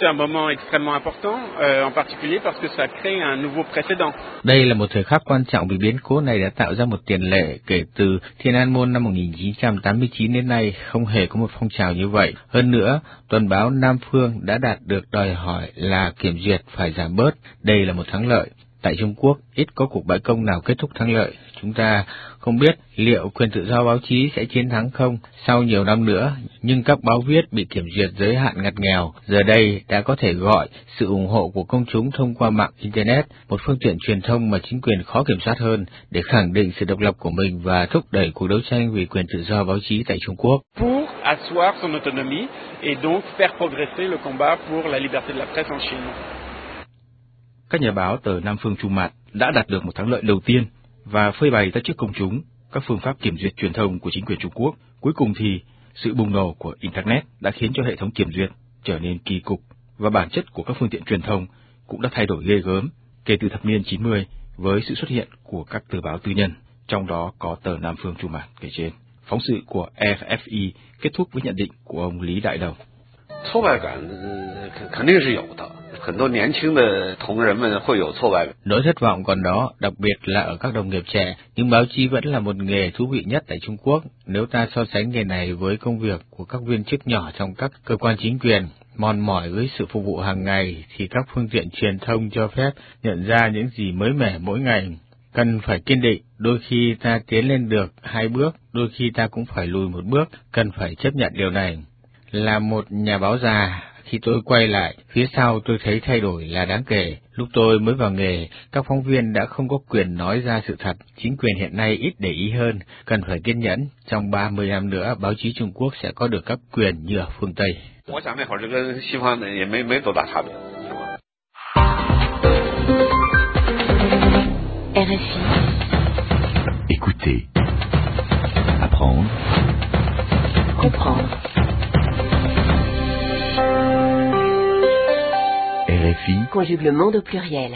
Đây là một thời khắc quan trọng vì biến cố này đã tạo ra một tiền lệ. Kể từ Thiên An Môn năm 1989 đến nay, không hề có một phong trào như vậy. Hơn nữa, tuần báo Nam Phương đã đạt được đòi hỏi là kiểm duyệt phải giảm bớt. Đây là một thắng lợi. Tại Trung Quốc, ít có cuộc bãi công nào kết thúc thắng lợi. Chúng ta không biết liệu quyền tự do báo chí sẽ chiến thắng không sau nhiều năm nữa, nhưng các báo viết bị kiểm duyệt giới hạn ngặt nghèo, giờ đây đã có thể gọi sự ủng hộ của công chúng thông qua mạng Internet, một phương tiện truyền thông mà chính quyền khó kiểm soát hơn, để khẳng định sự độc lập của mình và thúc đẩy cuộc đấu tranh vì quyền tự do báo chí tại Trung Quốc. Pour asseoir son autonomie et donc faire progresser le combat pour la liberté de la presse en Chine. Các nhà báo tờ Nam Phương Trung Mạt đã đạt được một thắng lợi đầu tiên và phơi bày ra trước công chúng các phương pháp kiểm duyệt truyền thông của chính quyền Trung Quốc. Cuối cùng thì sự bùng nổ của Internet đã khiến cho hệ thống kiểm duyệt trở nên kỳ cục và bản chất của các phương tiện truyền thông cũng đã thay đổi ghê gớm kể từ thập niên 90 với sự xuất hiện của các tờ báo tư nhân, trong đó có tờ Nam Phương Trung Mạt kể trên. Phóng sự của FFI kết thúc với nhận định của ông Lý Đại Đồng. Nỗi thất vọng còn đó, đặc biệt là ở các đồng nghiệp trẻ, nhưng báo chí vẫn là một nghề thú vị nhất tại Trung Quốc. Nếu ta so sánh nghề này với công việc của các viên chức nhỏ trong các cơ quan chính quyền, mòn mỏi với sự phục vụ hàng ngày, thì các phương tiện truyền thông cho phép nhận ra những gì mới mẻ mỗi ngày. Cần phải kiên định, đôi khi ta tiến lên được 2 bước, đôi khi ta cũng phải lùi 1 bước, cần phải chấp nhận điều này. Là một nhà báo già, khi tôi quay lại, phía sau tôi thấy thay đổi là đáng kể. Lúc tôi mới vào nghề, các phóng viên đã không có quyền nói ra sự thật. Chính quyền hiện nay ít để ý hơn, cần phải kiên nhẫn. Trong 30 năm nữa, báo chí Trung Quốc sẽ có được các quyền như ở phương Tây. RFI. Écoutez. Apprendre. Comprendre. RFI. Conjugue le monde au pluriel.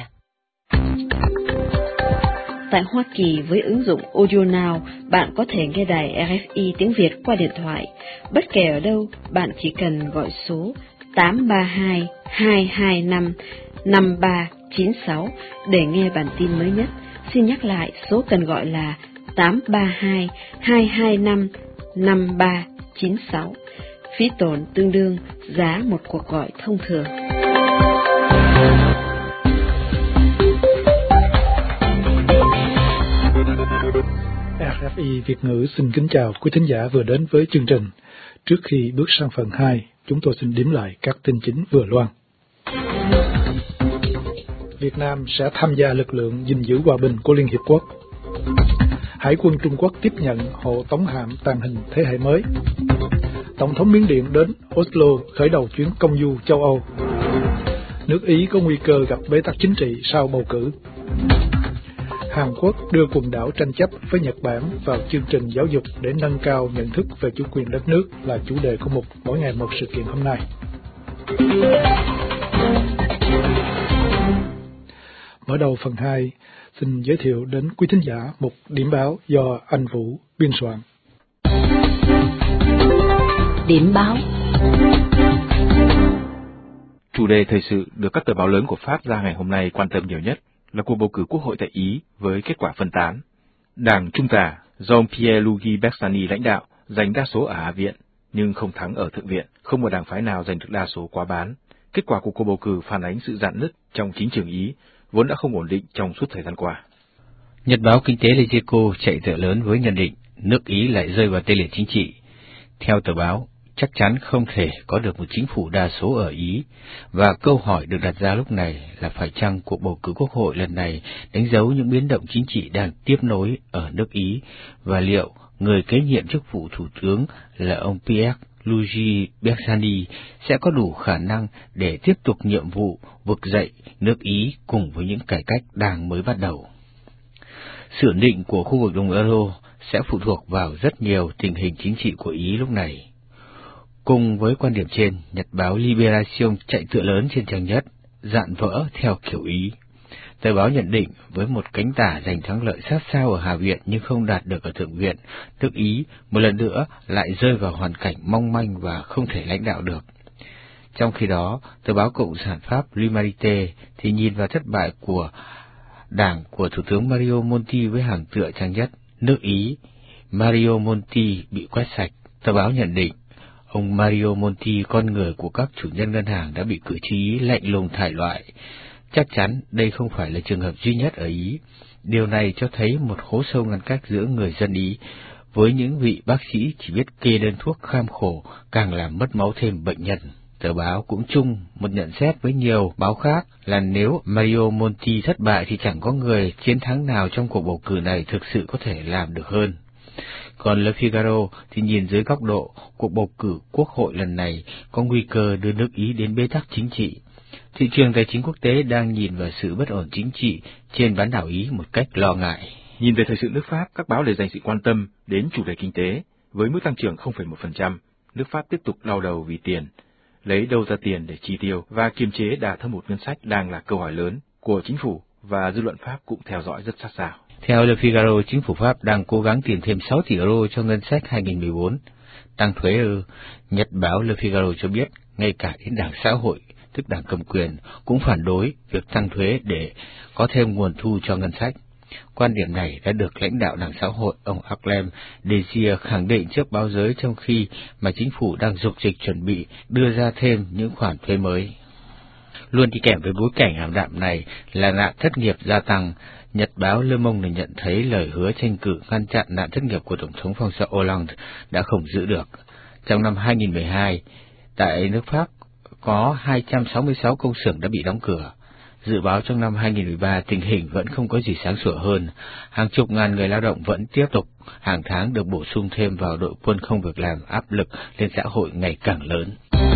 Tại Hoa Kỳ, với ứng dụng Audio Now, bạn có thể nghe đài RFI tiếng Việt qua điện thoại. Bất kể ở đâu, bạn chỉ cần gọi số 832 225 5396 để nghe bản tin mới nhất. Xin nhắc lại, số cần gọi là 832 225 5396. Phí tổn tương đương giá một cuộc gọi thông thường. RFI Việt ngữ xin kính chào quý thính giả vừa đến với chương trình. Trước khi bước sang phần 2, chúng tôi xin điểm lại các tin chính vừa loan. Việt Nam sẽ tham gia lực lượng gìn giữ hòa bình của Liên Hiệp Quốc. Hải quân Trung Quốc tiếp nhận hộ tống hạm tàng hình thế hệ mới. Tổng thống Miến Điện đến Oslo khởi đầu chuyến công du châu Âu. Nước Ý có nguy cơ gặp bế tắc chính trị sau bầu cử. Hàn Quốc đưa quần đảo tranh chấp với Nhật Bản vào chương trình giáo dục để nâng cao nhận thức về chủ quyền đất nước là chủ đề của mục Mỗi ngày một sự kiện hôm nay. Mở đầu phần 2, xin giới thiệu đến quý thính giả một điểm báo do anh Vũ biên soạn. Điểm báo. Chủ đề thời sự được các tờ báo lớn của Pháp ra ngày hôm nay quan tâm nhiều nhất là cuộc bầu cử quốc hội tại Ý với kết quả phân tán. Đảng Trung tả do ông Pierluigi Bersani lãnh đạo giành đa số ở Hạ viện, nhưng không thắng ở Thượng viện, không một đảng phái nào giành được đa số quá bán. Kết quả của cuộc bầu cử phản ánh sự rạn nứt trong chính trường Ý, vốn đã không ổn định trong suốt thời gian qua. Nhật báo Kinh tế Lezico chạy tựa lớn với nhận định nước Ý lại rơi vào tê liệt chính trị. Theo tờ báo, chắc chắn không thể có được một chính phủ đa số ở Ý, và câu hỏi được đặt ra lúc này là phải chăng cuộc bầu cử quốc hội lần này đánh dấu những biến động chính trị đang tiếp nối ở nước Ý, và liệu người kế nhiệm chức vụ thủ tướng là ông Pierluigi Bersani sẽ có đủ khả năng để tiếp tục nhiệm vụ vực dậy nước Ý cùng với những cải cách đang mới bắt đầu. Sự ổn định của khu vực đồng euro sẽ phụ thuộc vào rất nhiều tình hình chính trị của Ý lúc này. Cùng với quan điểm trên, Nhật báo Libération chạy tựa lớn trên trang nhất, dạn vỡ theo kiểu Ý. Tờ báo nhận định với một cánh tả giành thắng lợi sát sao ở Hạ viện nhưng không đạt được ở Thượng viện, nước Ý một lần nữa lại rơi vào hoàn cảnh mong manh và không thể lãnh đạo được. Trong khi đó, tờ báo Cộng sản Pháp L'Humanité thì nhìn vào thất bại của đảng của Thủ tướng Mario Monti với hàng tựa trang nhất, nước Ý, Mario Monti bị quét sạch. Tờ báo nhận định, ông Mario Monti, con người của các chủ nhân ngân hàng, đã bị cử tri Ý lạnh lùng thải loại. Chắc chắn đây không phải là trường hợp duy nhất ở Ý. Điều này cho thấy một hố sâu ngăn cách giữa người dân Ý với những vị bác sĩ chỉ biết kê đơn thuốc kham khổ, càng làm mất máu thêm bệnh nhân. Tờ báo cũng chung một nhận xét với nhiều báo khác là nếu Mario Monti thất bại thì chẳng có người chiến thắng nào trong cuộc bầu cử này thực sự có thể làm được hơn. Còn Le Figaro thì nhìn dưới góc độ cuộc bầu cử quốc hội lần này có nguy cơ đưa nước Ý đến bế tắc chính trị. Thị trường tài chính quốc tế đang nhìn vào sự bất ổn chính trị trên bán đảo Ý một cách lo ngại. Nhìn về thời sự nước Pháp, các báo lại dành sự quan tâm đến chủ đề kinh tế. Với mức tăng trưởng 0,1%, nước Pháp tiếp tục đau đầu vì tiền. Lấy đâu ra tiền để chi tiêu và kiềm chế đà thâm hụt ngân sách đang là câu hỏi lớn của chính phủ, và dư luận Pháp cũng theo dõi rất sát sao. Theo Le Figaro, chính phủ Pháp đang cố gắng tìm thêm 6 tỷ euro cho ngân sách 2014. Tăng thuế Nhật báo Le Figaro cho biết, ngay cả đến Đảng Xã hội, tức đảng cầm quyền, cũng phản đối việc tăng thuế để có thêm nguồn thu cho ngân sách. Quan điểm này đã được lãnh đạo Đảng Xã hội, ông Harlem Désir, khẳng định trước báo giới trong khi mà chính phủ đang dục dịch chuẩn bị đưa ra thêm những khoản thuế mới. Luôn đi kèm với bối cảnh ảm đạm này là nạn thất nghiệp gia tăng. Nhật báo Le Monde nhận thấy lời hứa tranh cử ngăn chặn nạn thất nghiệp của Tổng thống François Hollande đã không giữ được. Trong năm 2012, tại nước Pháp có 266 công xưởng đã bị đóng cửa. Dự báo trong năm 2013 tình hình vẫn không có gì sáng sủa hơn. Hàng chục ngàn người lao động vẫn tiếp tục hàng tháng được bổ sung thêm vào đội quân không việc làm, áp lực lên xã hội ngày càng lớn.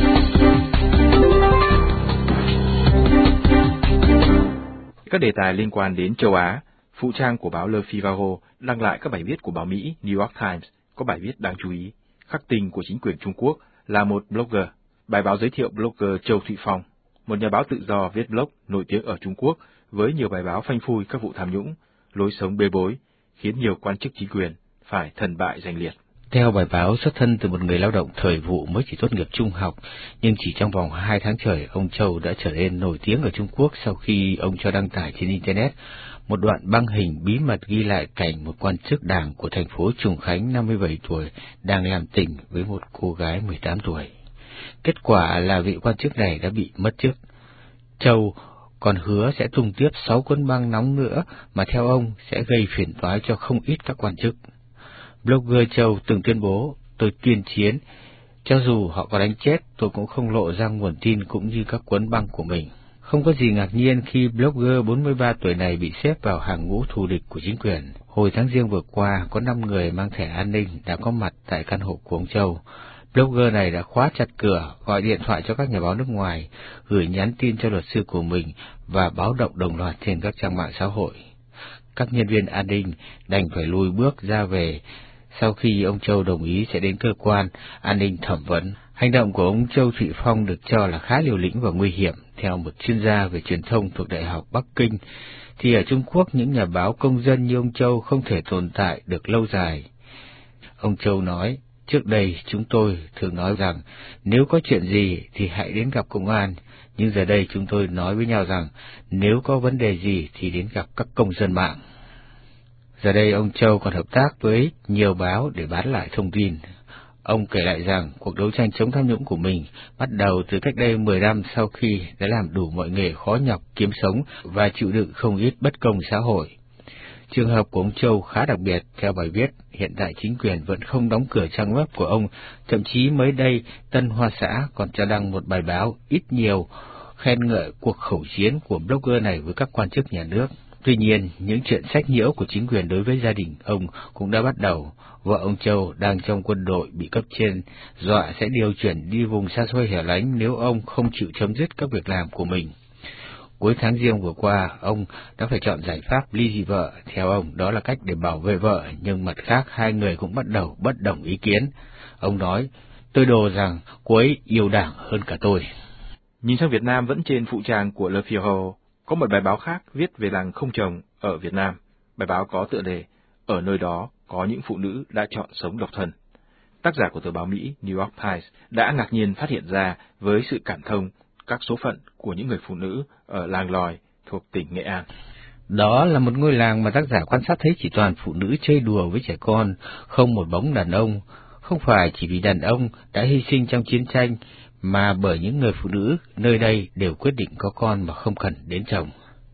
Các đề tài liên quan đến châu Á, phụ trang của báo Le Figaro đăng lại các bài viết của báo Mỹ New York Times có bài viết đáng chú ý. Khắc tinh của chính quyền Trung Quốc là một blogger. Bài báo giới thiệu blogger Châu Thụy Phong, một nhà báo tự do viết blog nổi tiếng ở Trung Quốc với nhiều bài báo phanh phui các vụ tham nhũng, lối sống bê bối, khiến nhiều quan chức chính quyền phải thần bại danh liệt. Theo bài báo xuất thân từ một người lao động thời vụ mới chỉ tốt nghiệp trung học, nhưng chỉ trong vòng 2 tháng trời, ông Châu đã trở nên nổi tiếng ở Trung Quốc sau khi ông cho đăng tải trên Internet một đoạn băng hình bí mật ghi lại cảnh một quan chức đảng của thành phố Trùng Khánh 57 tuổi đang làm tình với một cô gái 18 tuổi. Kết quả là vị quan chức này đã bị mất chức. Châu còn hứa sẽ tung tiếp 6 cuốn băng nóng nữa mà theo ông sẽ gây phiền toái cho không ít các quan chức. blogger Châu từng tuyên bố, tôi tuyên chiến, cho dù họ có đánh chết, tôi cũng không lộ ra nguồn tin cũng như các cuốn băng của mình. Không có gì ngạc nhiên khi blogger 43 tuổi này bị xếp vào hàng ngũ thù địch của chính quyền. Hồi tháng Giêng vừa qua, có 5 người mang thẻ an ninh đã có mặt tại căn hộ của ông Châu. Blogger này đã khóa chặt cửa, gọi điện thoại cho các nhà báo nước ngoài, gửi nhắn tin cho luật sư của mình và báo động đồng loạt trên các trang mạng xã hội. Các nhân viên an ninh đành phải lùi bước ra về sau khi ông Châu đồng ý sẽ đến cơ quan an ninh thẩm vấn. Hành động của ông Châu Thụy Phong được cho là khá liều lĩnh và nguy hiểm. Theo một chuyên gia về truyền thông thuộc Đại học Bắc Kinh, thì ở Trung Quốc những nhà báo công dân như ông Châu không thể tồn tại được lâu dài. Ông Châu nói, trước đây chúng tôi thường nói rằng nếu có chuyện gì thì hãy đến gặp công an, nhưng giờ đây chúng tôi nói với nhau rằng nếu có vấn đề gì thì đến gặp các công dân mạng. Giờ đây ông Châu còn hợp tác với nhiều báo để bán lại thông tin. Ông kể lại rằng cuộc đấu tranh chống tham nhũng của mình bắt đầu từ cách đây 10 năm sau khi đã làm đủ mọi nghề khó nhọc kiếm sống và chịu đựng không ít bất công xã hội. Trường hợp của ông Châu khá đặc biệt. Theo bài viết, hiện tại chính quyền vẫn không đóng cửa trang web của ông, thậm chí mới đây Tân Hoa Xã còn cho đăng một bài báo ít nhiều khen ngợi cuộc khẩu chiến của blogger này với các quan chức nhà nước. Tuy nhiên, những chuyện sách nhiễu của chính quyền đối với gia đình ông cũng đã bắt đầu. Vợ ông Châu đang trong quân đội bị cấp trên dọa sẽ điều chuyển đi vùng xa xôi hẻo lánh nếu ông không chịu chấm dứt các việc làm của mình. Cuối tháng Giêng vừa qua, ông đã phải chọn giải pháp ly dị vợ. Theo ông, đó là cách để bảo vệ vợ, nhưng mặt khác hai người cũng bắt đầu bất đồng ý kiến. Ông nói, tôi đồ rằng cô ấy yêu Đảng hơn cả tôi. Nhìn sang Việt Nam, vẫn trên phụ trang của Le Figaro, có một bài báo khác viết về làng không chồng ở Việt Nam. Bài báo có tựa đề, ở nơi đó có những phụ nữ đã chọn sống độc thân. Tác giả của tờ báo Mỹ New York Times đã ngạc nhiên phát hiện ra với sự cảm thông các số phận của những người phụ nữ ở làng Lòi thuộc tỉnh Nghệ An. Đó là một ngôi làng mà tác giả quan sát thấy chỉ toàn phụ nữ chơi đùa với trẻ con, không một bóng đàn ông. Không phải chỉ vì đàn ông đã hy sinh trong chiến tranh, mà bởi những người phụ nữ nơi đây đều quyết định có con mà không cần đến chồng.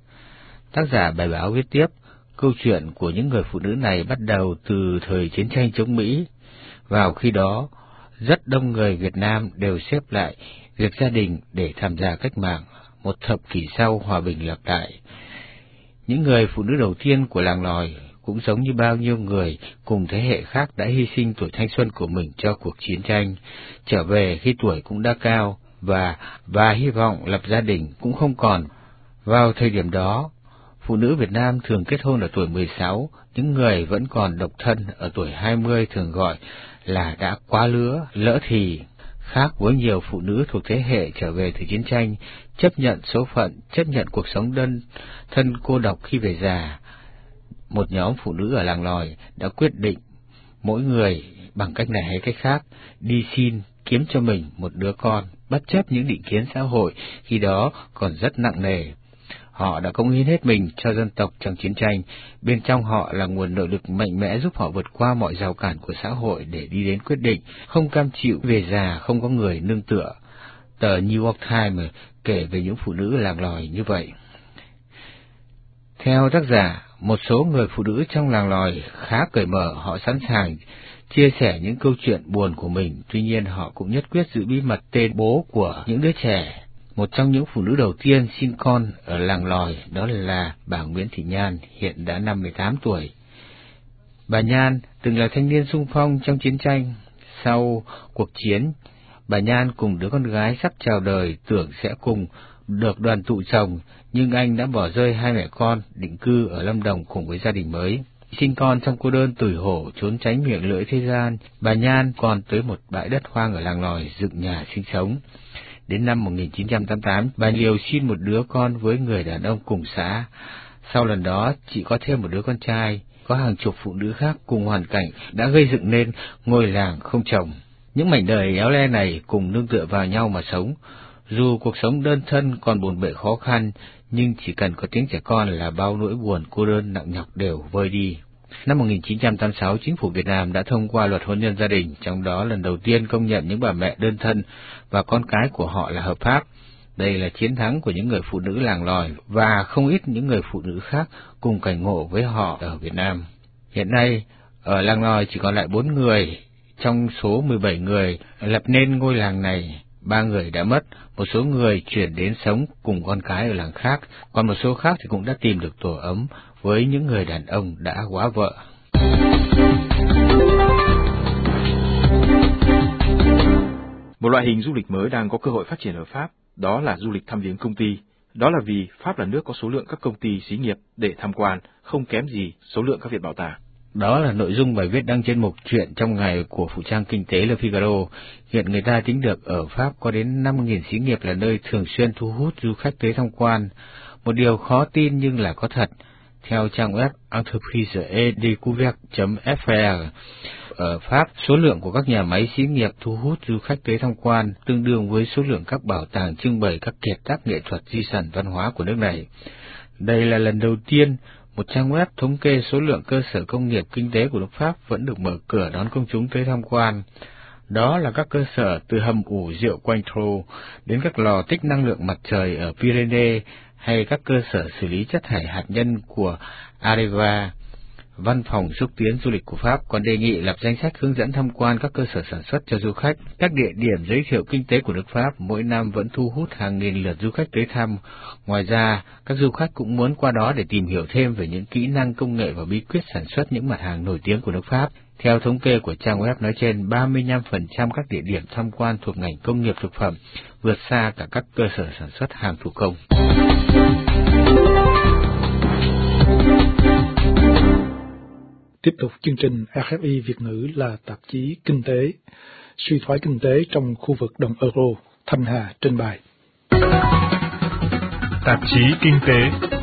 Tác giả bài báo viết tiếp, câu chuyện của những người phụ nữ này bắt đầu từ thời chiến tranh chống Mỹ. Vào khi đó, rất đông người Việt Nam đều xếp lại việc gia đình để tham gia cách mạng. Một thập kỷ sau hòa bình lập lại, những người phụ nữ đầu tiên của làng Lòi cũng giống như bao nhiêu người cùng thế hệ khác đã hy sinh tuổi thanh xuân của mình cho cuộc chiến tranh, trở về khi tuổi cũng đã cao và hy vọng lập gia đình cũng không còn. Vào thời điểm đó, phụ nữ Việt Nam thường kết hôn ở tuổi 16, những người vẫn còn độc thân ở tuổi 20 thường gọi là đã quá lứa, lỡ thì. Khác với nhiều phụ nữ thuộc thế hệ trở về từ chiến tranh, chấp nhận số phận, chấp nhận cuộc sống đơn thân cô độc khi về già, một nhóm phụ nữ ở làng Lòi đã quyết định mỗi người bằng cách này hay cách khác đi xin kiếm cho mình một đứa con, bất chấp những định kiến xã hội khi đó còn rất nặng nề. Họ đã cống hiến hết mình cho dân tộc trong chiến tranh, bên trong họ là nguồn nội lực mạnh mẽ giúp họ vượt qua mọi rào cản của xã hội để đi đến quyết định, không cam chịu về già không có người nương tựa. Tờ New York Times kể về những phụ nữ làng Lòi như vậy. Theo tác giả, một số người phụ nữ trong làng Lòi khá cởi mở, họ sẵn sàng chia sẻ những câu chuyện buồn của mình, tuy nhiên họ cũng nhất quyết giữ bí mật tên bố của những đứa trẻ. Một trong những phụ nữ đầu tiên sinh con ở làng Lòi đó là bà Nguyễn Thị Nhan, hiện đã 58 tuổi. Bà Nhan từng là thanh niên xung phong trong chiến tranh. Sau cuộc chiến, bà Nhan cùng đứa con gái sắp chào đời tưởng sẽ cùng được đoàn tụ chồng, nhưng anh đã bỏ rơi hai mẹ con, định cư ở Lâm Đồng cùng với gia đình mới. Sinh con trong cô đơn tủi hổ, trốn tránh miệng lưỡi thế gian, bà Nhan còn tới một bãi đất hoang ở làng Lòi dựng nhà sinh sống. Đến năm 1988, bà liều xin một đứa con với người đàn ông cùng xã. Sau lần đó, chị có thêm một đứa con trai. Có hàng chục phụ nữ khác cùng hoàn cảnh đã gây dựng nên ngôi làng không chồng. Những mảnh đời éo le này cùng nương tựa vào nhau mà sống. Dù cuộc sống đơn thân còn bộn bề khó khăn, nhưng chỉ cần có tiếng trẻ con là bao nỗi buồn cô đơn nặng nhọc đều vơi đi. Năm 1986, chính phủ Việt Nam đã thông qua luật hôn nhân gia đình, trong đó lần đầu tiên công nhận những bà mẹ đơn thân và con cái của họ là hợp pháp. Đây là chiến thắng của những người phụ nữ làng Lòi và không ít những người phụ nữ khác cùng cảnh ngộ với họ ở Việt Nam. Hiện nay, Ở làng nòi chỉ còn lại 4 người, trong số 17 người lập nên ngôi làng này, 3 người đã mất, một số người chuyển đến sống cùng con cái ở làng khác, còn một số khác thì cũng đã tìm được tổ ấm với những người đàn ông đã góa vợ. Một loại hình du lịch mới đang có cơ hội phát triển ở Pháp, đó là du lịch thăm viếng công ty. Đó là vì Pháp là nước có số lượng các công ty xí nghiệp để tham quan không kém gì số lượng các viện bảo tàng. Đó là nội dung bài viết đăng trên mục Chuyện trong ngày của phụ trang kinh tế Le Figaro. Hiện người ta tính được ở Pháp có đến 5.000 xí nghiệp là nơi thường xuyên thu hút du khách tới tham quan. Một điều khó tin nhưng là có thật. Theo trang web entreprise-et-découverte.fr, ở Pháp, số lượng của các nhà máy xí nghiệp thu hút du khách tới tham quan tương đương với số lượng các bảo tàng trưng bày các kiệt tác nghệ thuật di sản văn hóa của nước này. Đây là lần đầu tiên một trang web thống kê số lượng cơ sở công nghiệp kinh tế của nước Pháp vẫn được mở cửa đón công chúng tới tham quan. Đó là các cơ sở từ hầm ủ rượu Cointreau đến các lò tích năng lượng mặt trời ở Pyrénées hay các cơ sở xử lý chất thải hạt nhân của Areva. Văn phòng xúc tiến du lịch của Pháp còn đề nghị lập danh sách hướng dẫn tham quan các cơ sở sản xuất cho du khách. Các địa điểm giới thiệu kinh tế của nước Pháp mỗi năm vẫn thu hút hàng nghìn lượt du khách tới thăm. Ngoài ra, các du khách cũng muốn qua đó để tìm hiểu thêm về những kỹ năng công nghệ và bí quyết sản xuất những mặt hàng nổi tiếng của nước Pháp. Theo thống kê của trang web nói trên, 35% các địa điểm tham quan thuộc ngành công nghiệp thực phẩm, vượt xa cả các cơ sở sản xuất hàng thủ công. Tiếp tục chương trình RFI Việt ngữ là tạp chí Kinh tế, suy thoái kinh tế trong khu vực đồng euro. Thanh Hà trình bày. Tạp chí Kinh tế.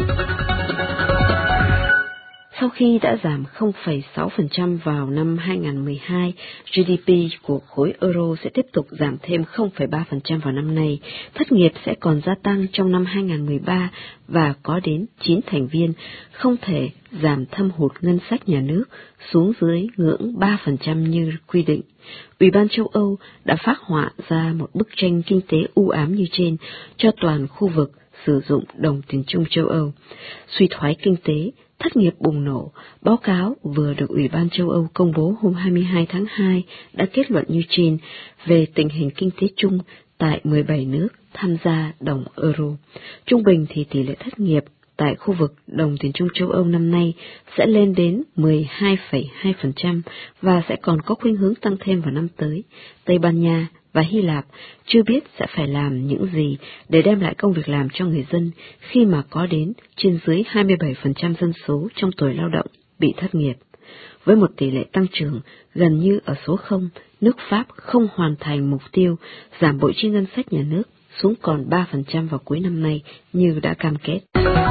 Sau khi đã giảm 0,6% vào năm 2012, GDP của khối euro sẽ tiếp tục giảm thêm 0,3% vào năm nay. Thất nghiệp sẽ còn gia tăng trong năm 2013 và có đến 9 thành viên không thể giảm thâm hụt ngân sách nhà nước xuống dưới ngưỡng 3% như quy định. Ủy ban châu Âu đã phác họa ra một bức tranh kinh tế u ám như trên cho toàn khu vực sử dụng đồng tiền chung châu Âu. Suy thoái kinh tế, thất nghiệp bùng nổ, báo cáo vừa được Ủy ban châu Âu công bố hôm 22 tháng 2 đã kết luận như trên về tình hình kinh tế chung tại 17 nước tham gia đồng euro. Trung bình thì tỷ lệ thất nghiệp tại khu vực đồng tiền chung châu Âu năm nay sẽ lên đến 12,2% và sẽ còn có khuynh hướng tăng thêm vào năm tới. Tây Ban Nha và Hy Lạp chưa biết sẽ phải làm những gì để đem lại công việc làm cho người dân khi mà có đến trên dưới 27% dân số trong tuổi lao động bị thất nghiệp. Với một tỷ lệ tăng trưởng gần như ở số 0, nước Pháp không hoàn thành mục tiêu giảm bội chi ngân sách nhà nước xuống còn 3% vào cuối năm nay như đã cam kết.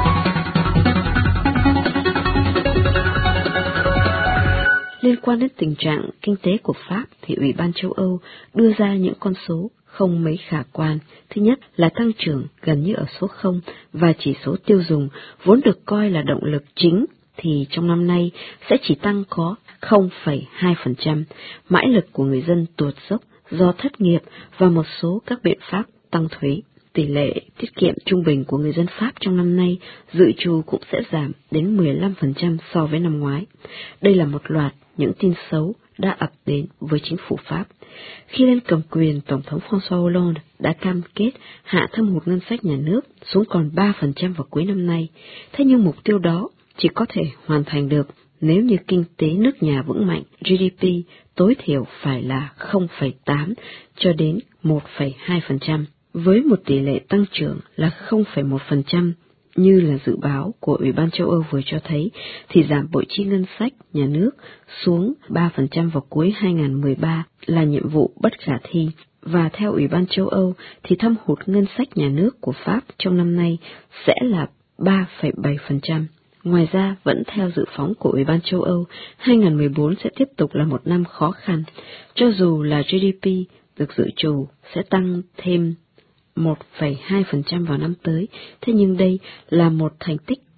Liên quan đến tình trạng kinh tế của Pháp thì Ủy ban châu Âu đưa ra những con số không mấy khả quan. Thứ nhất là tăng trưởng gần như ở số 0 và chỉ số tiêu dùng vốn được coi là động lực chính thì trong năm nay sẽ chỉ tăng có 0,2%. Mãi lực của người dân tuột dốc do thất nghiệp và một số các biện pháp tăng thuế. Tỷ lệ tiết kiệm trung bình của người dân Pháp trong năm nay dự trù cũng sẽ giảm đến 15% so với năm ngoái. Đây là một loạt những tin xấu đã ập đến với chính phủ Pháp. Khi lên cầm quyền, Tổng thống François Hollande đã cam kết hạ thâm hụt ngân sách nhà nước xuống còn 3% vào cuối năm nay. Thế nhưng mục tiêu đó chỉ có thể hoàn thành được nếu như kinh tế nước nhà vững mạnh, GDP tối thiểu phải là 0,8 cho đến 1,2%. Với một tỷ lệ tăng trưởng là 0,1% như là dự báo của Ủy ban châu Âu vừa cho thấy, thì giảm bội chi ngân sách nhà nước xuống 3% vào cuối 2013 là nhiệm vụ bất khả thi. Và theo Ủy ban châu Âu thì thâm hụt ngân sách nhà nước của Pháp trong năm nay sẽ là 3,7%. Ngoài ra, vẫn theo dự phóng của Ủy ban châu Âu, 2014 sẽ tiếp tục là một năm khó khăn, cho dù là GDP được dự trù sẽ tăng thêm 1,2% vào năm tới, thế nhưng đây là một thành tích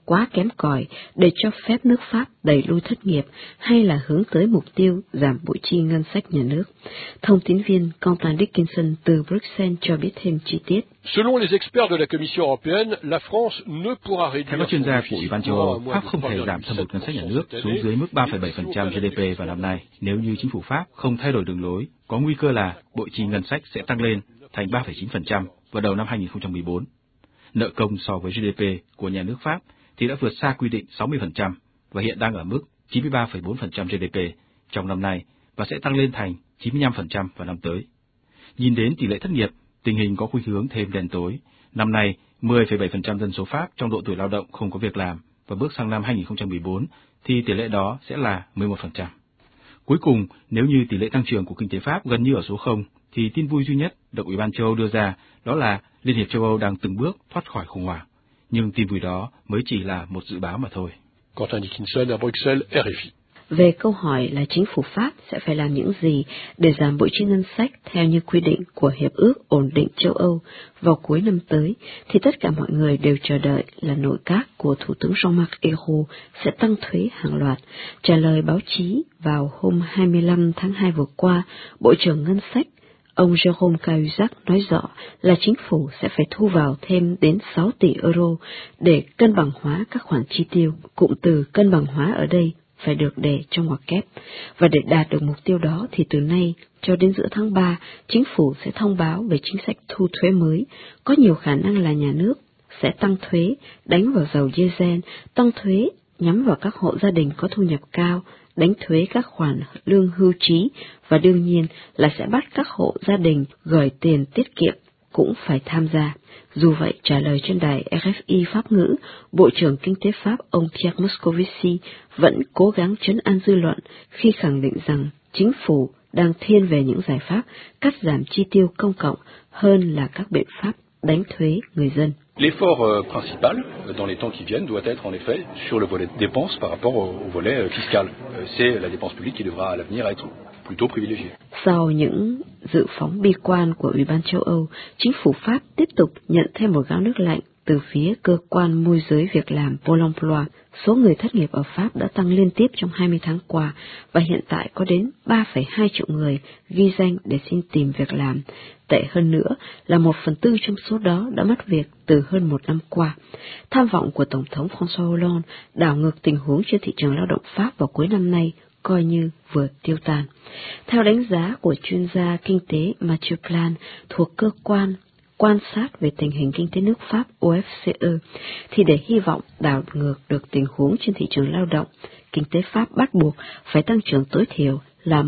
quá kém cỏi để cho phép nước Pháp đẩy lui thất nghiệp hay là hướng tới mục tiêu giảm bội chi ngân sách nhà nước. Thông tín viên Quentin Dickinson từ Bruxelles cho biết thêm chi tiết. Selon les experts de la Commission européenne, la France ne pourra réduire. Theo các chuyên gia của Ủy ban châu Âu, Pháp không thể giảm thâm hụt ngân sách nhà nước xuống dưới mức 3,7% GDP vào năm nay nếu như chính phủ Pháp không thay đổi đường lối. Có nguy cơ là bội chi ngân sách sẽ tăng lên thành 3,9% vào đầu năm 2014. Nợ công so với GDP của nhà nước Pháp thì đã vượt xa quy định 60% và hiện đang ở mức 93,4% GDP trong năm nay và sẽ tăng lên thành 95% vào năm tới. Nhìn đến tỷ lệ thất nghiệp, tình hình có khuynh hướng thêm đen tối. Năm nay, 10,7% dân số Pháp trong độ tuổi lao động không có việc làm và bước sang năm 2014 thì tỷ lệ đó sẽ là 11%. Cuối cùng, nếu như tỷ lệ tăng trưởng của kinh tế Pháp gần như ở số 0, thì tin vui duy nhất được Ủy ban châu Âu đưa ra đó là Liên hiệp châu Âu đang từng bước thoát khỏi khủng hoảng. Nhưng tin vui đó mới chỉ là một dự báo mà thôi. Quentin Dickinson à Bruxelles, RFI. Về câu hỏi là chính phủ Pháp sẽ phải làm những gì để giảm bội chi ngân sách theo như quy định của Hiệp ước Ổn định châu Âu vào cuối năm tới, thì tất cả mọi người đều chờ đợi là nội các của Thủ tướng Jean-Marc Ayrault sẽ tăng thuế hàng loạt. Trả lời báo chí vào hôm 25 tháng 2 vừa qua, Bộ trưởng Ngân sách ông Jérôme Cahuzac nói rõ là chính phủ sẽ phải thu vào thêm đến 6 tỷ euro để cân bằng hóa các khoản chi tiêu. Cụm từ cân bằng hóa ở đây phải được để trong ngoặc kép. Và để đạt được mục tiêu đó thì từ nay cho đến giữa tháng 3, chính phủ sẽ thông báo về chính sách thu thuế mới. Có nhiều khả năng là nhà nước sẽ tăng thuế, đánh vào dầu diesel, tăng thuế nhắm vào các hộ gia đình có thu nhập cao, đánh thuế các khoản lương hưu trí và đương nhiên là sẽ bắt các hộ gia đình gửi tiền tiết kiệm cũng phải tham gia. Dù vậy, trả lời trên đài RFI Pháp ngữ, Bộ trưởng Kinh tế Pháp ông Pierre Moscovici vẫn cố gắng trấn an dư luận khi khẳng định rằng chính phủ đang thiên về những giải pháp cắt giảm chi tiêu công cộng hơn là các biện pháp đánh thuế người dân. L'effort principal dans les temps qui viennent doit être en effet sur le volet dépenses par rapport au volet fiscal. C'est la dépense publique qui devra à l'avenir être plutôt privilégiée. Sau những dự phóng bi quan của Ủy ban châu Âu, chính phủ Pháp tiếp tục nhận thêm một gáo nước lạnh từ phía cơ quan môi giới việc làm Pôle emploi. Số người thất nghiệp ở Pháp đã tăng liên tiếp trong 20 tháng qua và hiện tại có đến 3,2 triệu người ghi danh để xin tìm việc làm. Tệ hơn nữa là 1/4 trong số đó đã mất việc từ hơn một năm qua. Tham vọng của Tổng thống François Hollande đảo ngược tình huống trên thị trường lao động Pháp vào cuối năm nay coi như vừa tiêu tan. Theo đánh giá của chuyên gia kinh tế Mathieu Plan thuộc cơ quan quan sát về tình hình kinh tế nước Pháp OFCE, thì để hy vọng đảo ngược được tình huống trên thị trường lao động, kinh tế Pháp bắt buộc phải tăng trưởng tối thiểu là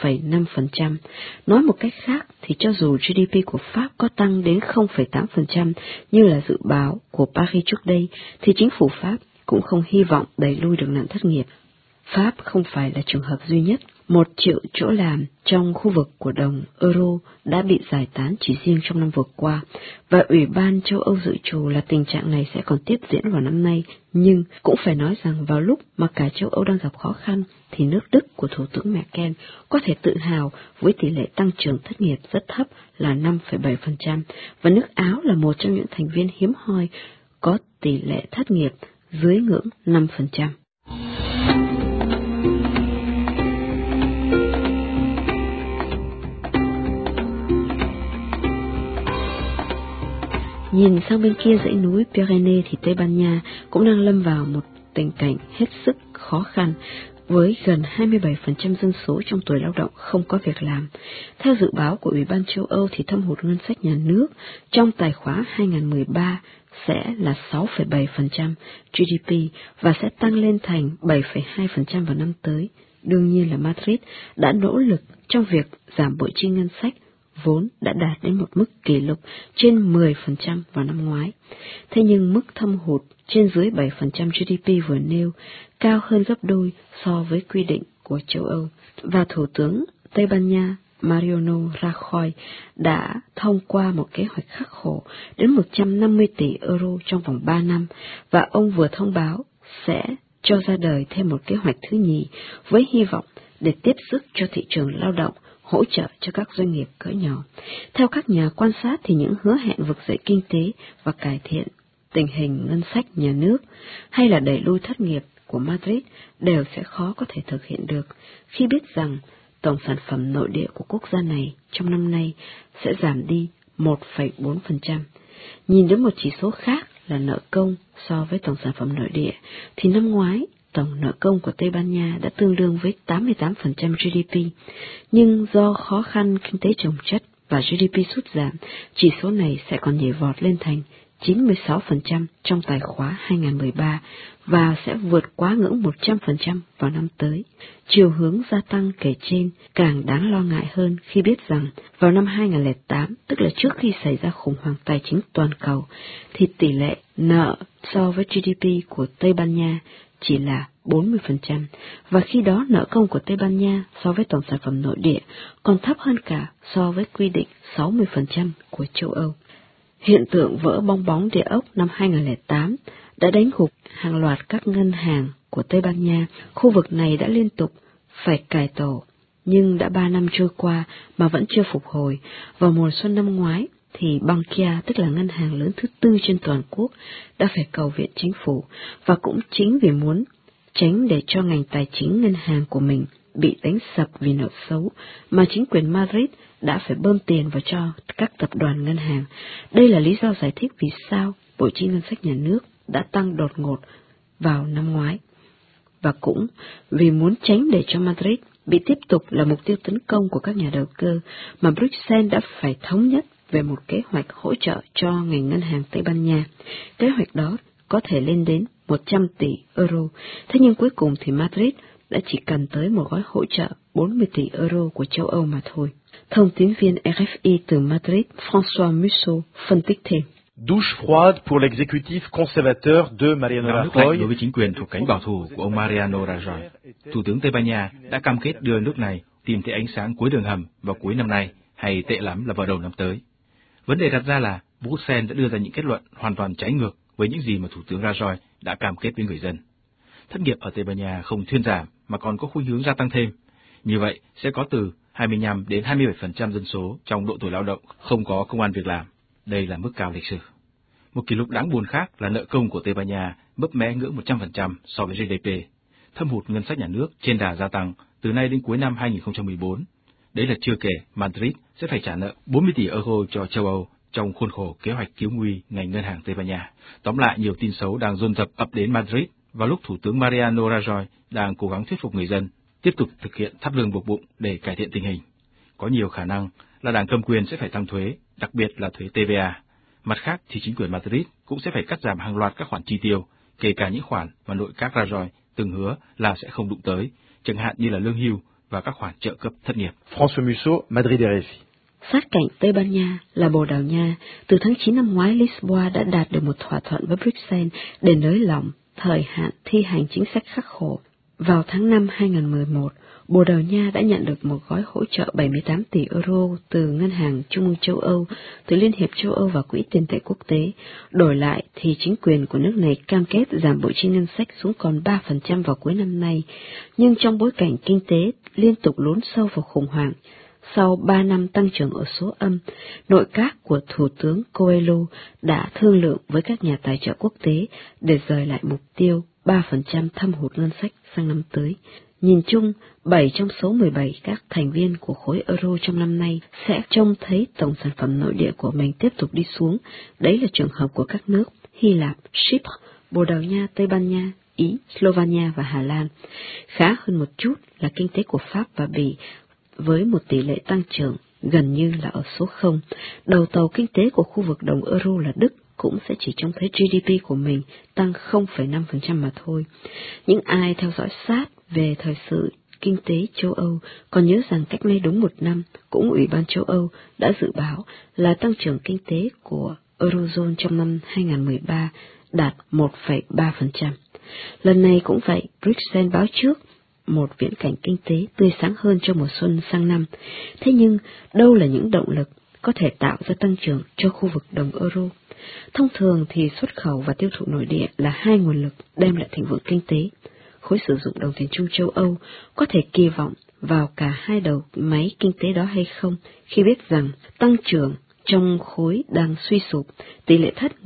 1,5%. Nói một cách khác thì cho dù GDP của Pháp có tăng đến 0,8% như là dự báo của Paris trước đây, thì chính phủ Pháp cũng không hy vọng đẩy lui được nạn thất nghiệp. Pháp không phải là trường hợp duy nhất. 1 triệu chỗ làm trong khu vực của đồng euro đã bị giải tán chỉ riêng trong năm vừa qua, và Ủy ban châu Âu dự trù là tình trạng này sẽ còn tiếp diễn vào năm nay. Nhưng cũng phải nói rằng vào lúc mà cả châu Âu đang gặp khó khăn, thì nước Đức của Thủ tướng Merkel có thể tự hào với tỷ lệ tăng trưởng thất nghiệp rất thấp là 5,7%, và nước Áo là một trong những thành viên hiếm hoi có tỷ lệ thất nghiệp dưới ngưỡng 5%. Nhìn sang bên kia dãy núi Pyrénées thì Tây Ban Nha cũng đang lâm vào một tình cảnh hết sức khó khăn, với gần 27% dân số trong tuổi lao động không có việc làm. Theo dự báo của Ủy ban châu Âu thì thâm hụt ngân sách nhà nước trong tài khoá 2013 sẽ là 6,7% GDP và sẽ tăng lên thành 7,2% vào năm tới. Đương nhiên là Madrid đã nỗ lực trong việc giảm bội chi ngân sách vốn đã đạt đến một mức kỷ lục trên 10% vào năm ngoái. Thế nhưng mức thâm hụt trên dưới 7% GDP vừa nêu cao hơn gấp đôi so với quy định của châu Âu. Và Thủ tướng Tây Ban Nha Mariano Rajoy đã thông qua một kế hoạch khắc khổ đến 150 tỷ euro trong vòng 3 năm, và ông vừa thông báo sẽ cho ra đời thêm một kế hoạch thứ nhì với hy vọng để tiếp sức cho thị trường lao động, hỗ trợ cho các doanh nghiệp cỡ nhỏ. Theo các nhà quan sát thì những hứa hẹn vực dậy kinh tế và cải thiện tình hình ngân sách nhà nước hay là đẩy lui thất nghiệp của Madrid đều sẽ khó có thể thực hiện được khi biết rằng tổng sản phẩm nội địa của quốc gia này trong năm nay sẽ giảm đi 1,4%. Nhìn đến một chỉ số khác là nợ công so với tổng sản phẩm nội địa, thì năm ngoái tổng nợ công của Tây Ban Nha đã tương đương với 88% GDP, nhưng do khó khăn kinh tế chồng chất và GDP sút giảm, chỉ số này sẽ còn nhảy vọt lên thành 96% trong tài khóa 2013 và sẽ vượt quá ngưỡng 100% vào năm tới. Chiều hướng gia tăng kể trên càng đáng lo ngại hơn khi biết rằng vào năm 2008, tức là trước khi xảy ra khủng hoảng tài chính toàn cầu, thì tỷ lệ nợ so với GDP của Tây Ban Nha chỉ là 40%, và khi đó nợ công của Tây Ban Nha so với tổng sản phẩm nội địa còn thấp hơn cả so với quy định 60% của châu Âu. Hiện tượng vỡ bong bóng địa ốc năm 2008 đã đánh gục hàng loạt các ngân hàng của Tây Ban Nha. Khu vực này đã liên tục phải cải tổ, nhưng đã 3 năm trôi qua mà vẫn chưa phục hồi. Vào mùa xuân năm ngoái, thì Bankia, tức là ngân hàng lớn thứ 4 trên toàn quốc, đã phải cầu viện chính phủ, và cũng chính vì muốn tránh để cho ngành tài chính ngân hàng của mình bị đánh sập vì nợ xấu, mà chính quyền Madrid đã phải bơm tiền vào cho các tập đoàn ngân hàng. Đây là lý do giải thích vì sao bộ chi ngân sách nhà nước đã tăng đột ngột vào năm ngoái. Và cũng vì muốn tránh để cho Madrid bị tiếp tục là mục tiêu tấn công của các nhà đầu cơ, mà Bruxelles đã phải thống nhất về một kế hoạch hỗ trợ cho ngành ngân hàng Tây Ban Nha. Kế hoạch đó có thể lên đến 100 tỷ euro, thế nhưng cuối cùng thì Madrid đã chỉ cần tới một gói hỗ trợ 40 tỷ euro của châu Âu mà thôi. Thông tín viên RFI từ Madrid, François Musso, phân tích thêm. Douche froide pour l'exécutif conservateur de Mariano Rajoy. Đối với chính quyền thuộc cánh bảo thủ của ông Mariano Rajoy, Thủ tướng Tây Ban Nha đã cam kết đưa nước này tìm thấy ánh sáng cuối đường hầm vào cuối năm nay, hay tệ lắm là vào đầu năm tới. Vấn đề đặt ra là Bruxelles đã đưa ra những kết luận hoàn toàn trái ngược với những gì mà Thủ tướng Rajoy đã cam kết với người dân. Thất nghiệp ở Tây Ban Nha không thuyên giảm mà còn có khuynh hướng gia tăng thêm. Như vậy sẽ có từ 25 đến 27% dân số trong độ tuổi lao động không có công ăn việc làm. Đây là mức cao lịch sử. Một kỷ lục đáng buồn khác là nợ công của Tây Ban Nha mấp mé ngưỡng 100% so với GDP. Thâm hụt ngân sách nhà nước trên đà gia tăng từ nay đến cuối năm 2014. Đấy là chưa kể Madrid sẽ phải trả nợ 40 tỷ euro cho châu Âu trong khuôn khổ kế hoạch cứu nguy ngành ngân hàng Tây Ban Nha. Tóm lại, nhiều tin xấu đang dồn dập ập đến Madrid vào lúc Thủ tướng Mariano Rajoy đang cố gắng thuyết phục người dân tiếp tục thực hiện thắt lưng buộc bụng để cải thiện tình hình. Có nhiều khả năng là đảng cầm quyền sẽ phải tăng thuế, đặc biệt là thuế TVA. Mặt khác thì chính quyền Madrid cũng sẽ phải cắt giảm hàng loạt các khoản chi tiêu, kể cả những khoản mà nội các Rajoy từng hứa là sẽ không đụng tới, chẳng hạn như là lương hưu và các khoản trợ cấp thất nghiệp. François Musso, Madrid RFI. Sát cạnh Tây Ban Nha là Bồ Đào Nha. Từ tháng 9 năm ngoái, Lisboa đã đạt được một thỏa thuận với Bruxelles để nới lỏng thời hạn thi hành chính sách khắc khổ. Vào tháng 5 2011, Bồ Đào Nha đã nhận được một gói hỗ trợ 78 tỷ euro từ Ngân hàng Trung ương châu Âu, từ Liên hiệp châu Âu và Quỹ tiền tệ quốc tế. Đổi lại thì chính quyền của nước này cam kết giảm bộ chi ngân sách xuống còn 3% vào cuối năm nay. Nhưng trong bối cảnh kinh tế liên tục lún sâu vào khủng hoảng, sau 3 năm tăng trưởng ở số âm, nội các của Thủ tướng Coelho đã thương lượng với các nhà tài trợ quốc tế để rời lại mục tiêu 3% thâm hụt ngân sách sang năm tới. Nhìn chung, 7 trong số 17 các thành viên của khối euro trong năm nay sẽ trông thấy tổng sản phẩm nội địa của mình tiếp tục đi xuống. Đấy là trường hợp của các nước Hy Lạp, Chypre, Bồ Đào Nha, Tây Ban Nha, Ý, Slovenia và Hà Lan. Khá hơn một chút là kinh tế của Pháp và Bỉ, với một tỷ lệ tăng trưởng gần như là ở số 0. Đầu tàu kinh tế của khu vực đồng euro là Đức cũng sẽ chỉ trông thấy GDP của mình tăng 0,5% mà thôi. Những ai theo dõi sát về thời sự kinh tế châu Âu còn nhớ rằng cách đây đúng một năm, cũng Ủy ban châu Âu đã dự báo là tăng trưởng kinh tế của Eurozone trong năm 2013 đạt 1,3%. Lần này cũng vậy, Bruxelles báo trước một viễn cảnh kinh tế tươi sáng hơn cho mùa xuân sang năm. Thế nhưng, đâu là những động lực có thể tạo ra tăng trưởng cho khu vực đồng euro? Thông thường thì xuất khẩu và tiêu thụ nội địa là hai nguồn lực đem lại thịnh vượng kinh tế. Khối sử dụng đồng tiền chung châu Âu có thể kỳ vọng vào cả hai đầu máy kinh tế đó hay không, khi biết rằng tăng trưởng trong khối đang suy sụp, tỷ lệ thất nghiệp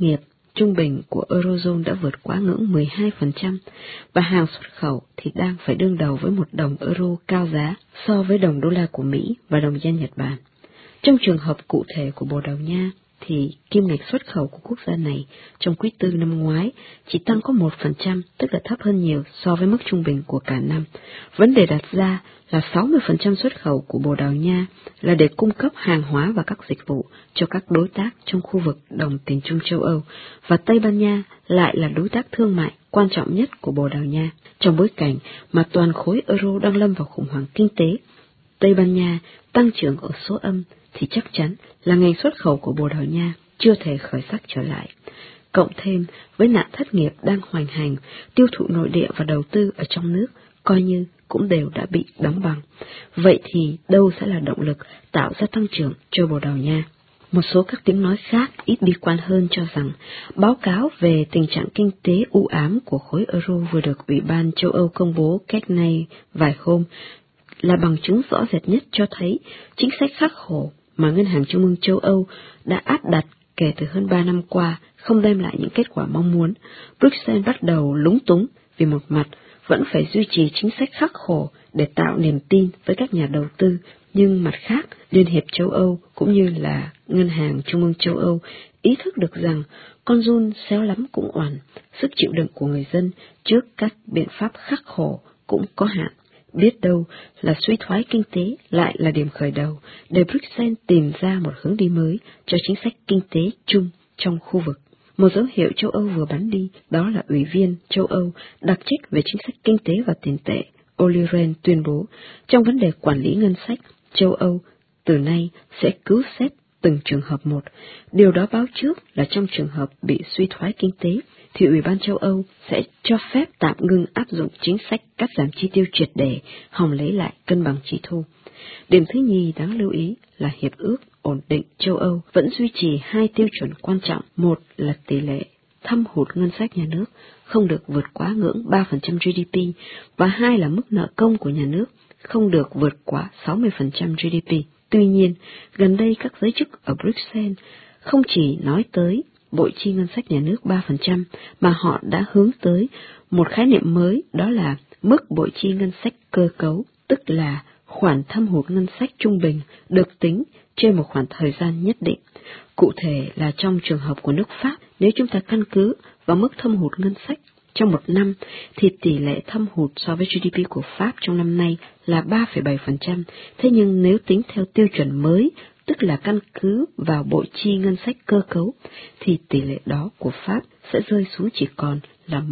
trung bình của Eurozone đã vượt quá ngưỡng 12%, và hàng xuất khẩu thì đang phải đương đầu với một đồng euro cao giá so với đồng đô la của Mỹ và đồng yen Nhật Bản. Trong trường hợp cụ thể của Bồ Đào Nha, thì kim ngạch xuất khẩu của quốc gia này trong quý tư năm ngoái chỉ tăng có 1%, tức là thấp hơn nhiều so với mức trung bình của cả năm. Vấn đề đặt ra là 60% xuất khẩu của Bồ Đào Nha là để cung cấp hàng hóa và các dịch vụ cho các đối tác trong khu vực đồng tiền chung châu Âu, và Tây Ban Nha lại là đối tác thương mại quan trọng nhất của Bồ Đào Nha. Trong bối cảnh mà toàn khối euro đang lâm vào khủng hoảng kinh tế, Tây Ban Nha tăng trưởng ở số âm thì chắc chắn là ngành xuất khẩu của Bồ Đào Nha chưa thể khởi sắc trở lại. Cộng thêm với nạn thất nghiệp đang hoành hành, tiêu thụ nội địa và đầu tư ở trong nước coi như cũng đều đã bị đóng băng. Vậy thì đâu sẽ là động lực tạo ra tăng trưởng cho Bồ Đào Nha? Một số các tiếng nói khác ít bi quan hơn cho rằng báo cáo về tình trạng kinh tế u ám của khối euro vừa được Ủy ban châu Âu công bố cách nay vài hôm là bằng chứng rõ rệt nhất cho thấy chính sách khắc khổ mà Ngân hàng Trung ương châu Âu đã áp đặt kể từ hơn 3 năm qua không đem lại những kết quả mong muốn. Bruxelles bắt đầu lúng túng vì một mặt vẫn phải duy trì chính sách khắc khổ để tạo niềm tin với các nhà đầu tư, nhưng mặt khác, Liên hiệp châu Âu cũng như là Ngân hàng Trung ương châu Âu ý thức được rằng con giun xéo lắm cũng oằn, sức chịu đựng của người dân trước các biện pháp khắc khổ cũng có hạn. Biết đâu là suy thoái kinh tế lại là điểm khởi đầu để Bruxelles tìm ra một hướng đi mới cho chính sách kinh tế chung trong khu vực. Một dấu hiệu châu Âu vừa bắn đi đó là Ủy viên châu Âu đặc trách về chính sách kinh tế và tiền tệ Olli Rehn tuyên bố trong vấn đề quản lý ngân sách, châu Âu từ nay sẽ cứu xét từng trường hợp một. Điều đó báo trước là trong trường hợp bị suy thoái kinh tế thì Ủy ban châu Âu sẽ cho phép tạm ngưng áp dụng chính sách cắt giảm chi tiêu triệt để, hòng lấy lại cân bằng chi thu. Điểm thứ nhì đáng lưu ý là Hiệp ước Ổn định châu Âu vẫn duy trì hai tiêu chuẩn quan trọng. Một là tỷ lệ thâm hụt ngân sách nhà nước không được vượt quá ngưỡng 3% GDP, và hai là mức nợ công của nhà nước không được vượt quá 60% GDP. Tuy nhiên, gần đây các giới chức ở Bruxelles không chỉ nói tới bội chi ngân sách nhà nước 3%, mà họ đã hướng tới một khái niệm mới, đó là mức bội chi ngân sách cơ cấu, tức là khoản thâm hụt ngân sách trung bình được tính trên một khoảng thời gian nhất định. Cụ thể là trong trường hợp của nước Pháp, nếu chúng ta căn cứ vào mức thâm hụt ngân sách trong một năm, thì tỷ lệ thâm hụt so với GDP của Pháp trong năm nay là 3,7%. Thế nhưng nếu tính theo tiêu chuẩn mới, tức là căn cứ vào bội chi ngân sách cơ cấu, thì tỷ lệ đó của Pháp sẽ rơi xuống chỉ còn là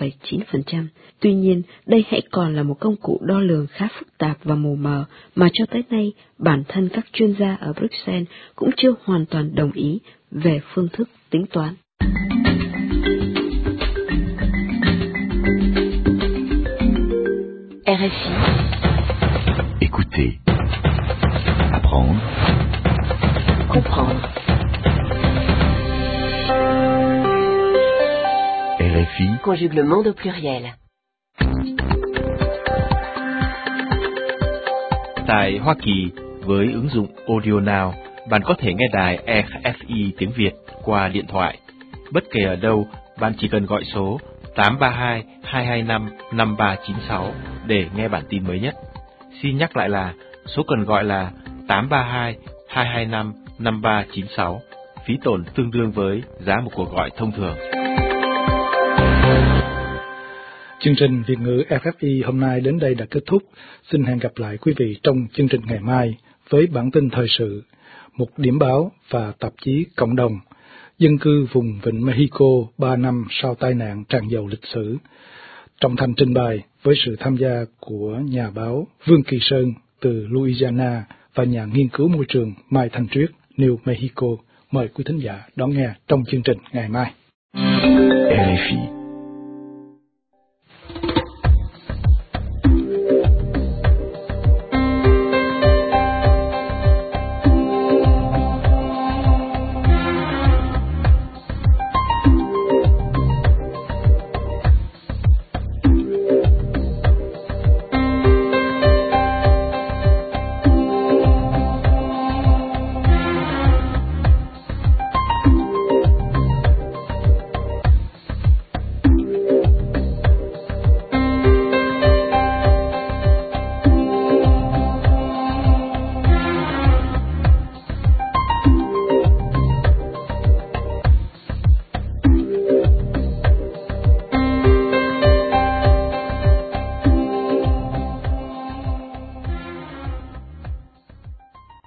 1,9%. Tuy nhiên, đây hãy còn là một công cụ đo lường khá phức tạp và mù mờ mà cho tới nay bản thân các chuyên gia ở Bruxelles cũng chưa hoàn toàn đồng ý về phương thức tính toán. RFI. Écoutez. Apprendre. Comprendre. RFI. Conjugue le monde au pluriel. Tại Hoa Kỳ, với ứng dụng Audio Now, bạn có thể nghe đài RFI tiếng Việt qua điện thoại. Bất kể ở đâu, bạn chỉ cần gọi số 832 225 5396 để nghe bản tin mới nhất. Xin nhắc lại là số cần gọi là 832 225 5396, phí tổn tương đương với giá một cuộc gọi thông thường. Chương trình Việt ngữ RFI hôm nay đến đây đã kết thúc. Xin hẹn gặp lại quý vị trong chương trình ngày mai với bản tin thời sự, một điểm báo và tạp chí cộng đồng, dân cư vùng vịnh Mexico 3 năm sau tai nạn tràn dầu lịch sử. Trọng Thành trình bày với sự tham gia của nhà báo Vương Kỳ Sơn từ Louisiana và nhà nghiên cứu môi trường Mai Thanh Triết, New Mexico. Mời quý thính giả đón nghe trong chương trình ngày mai. RFI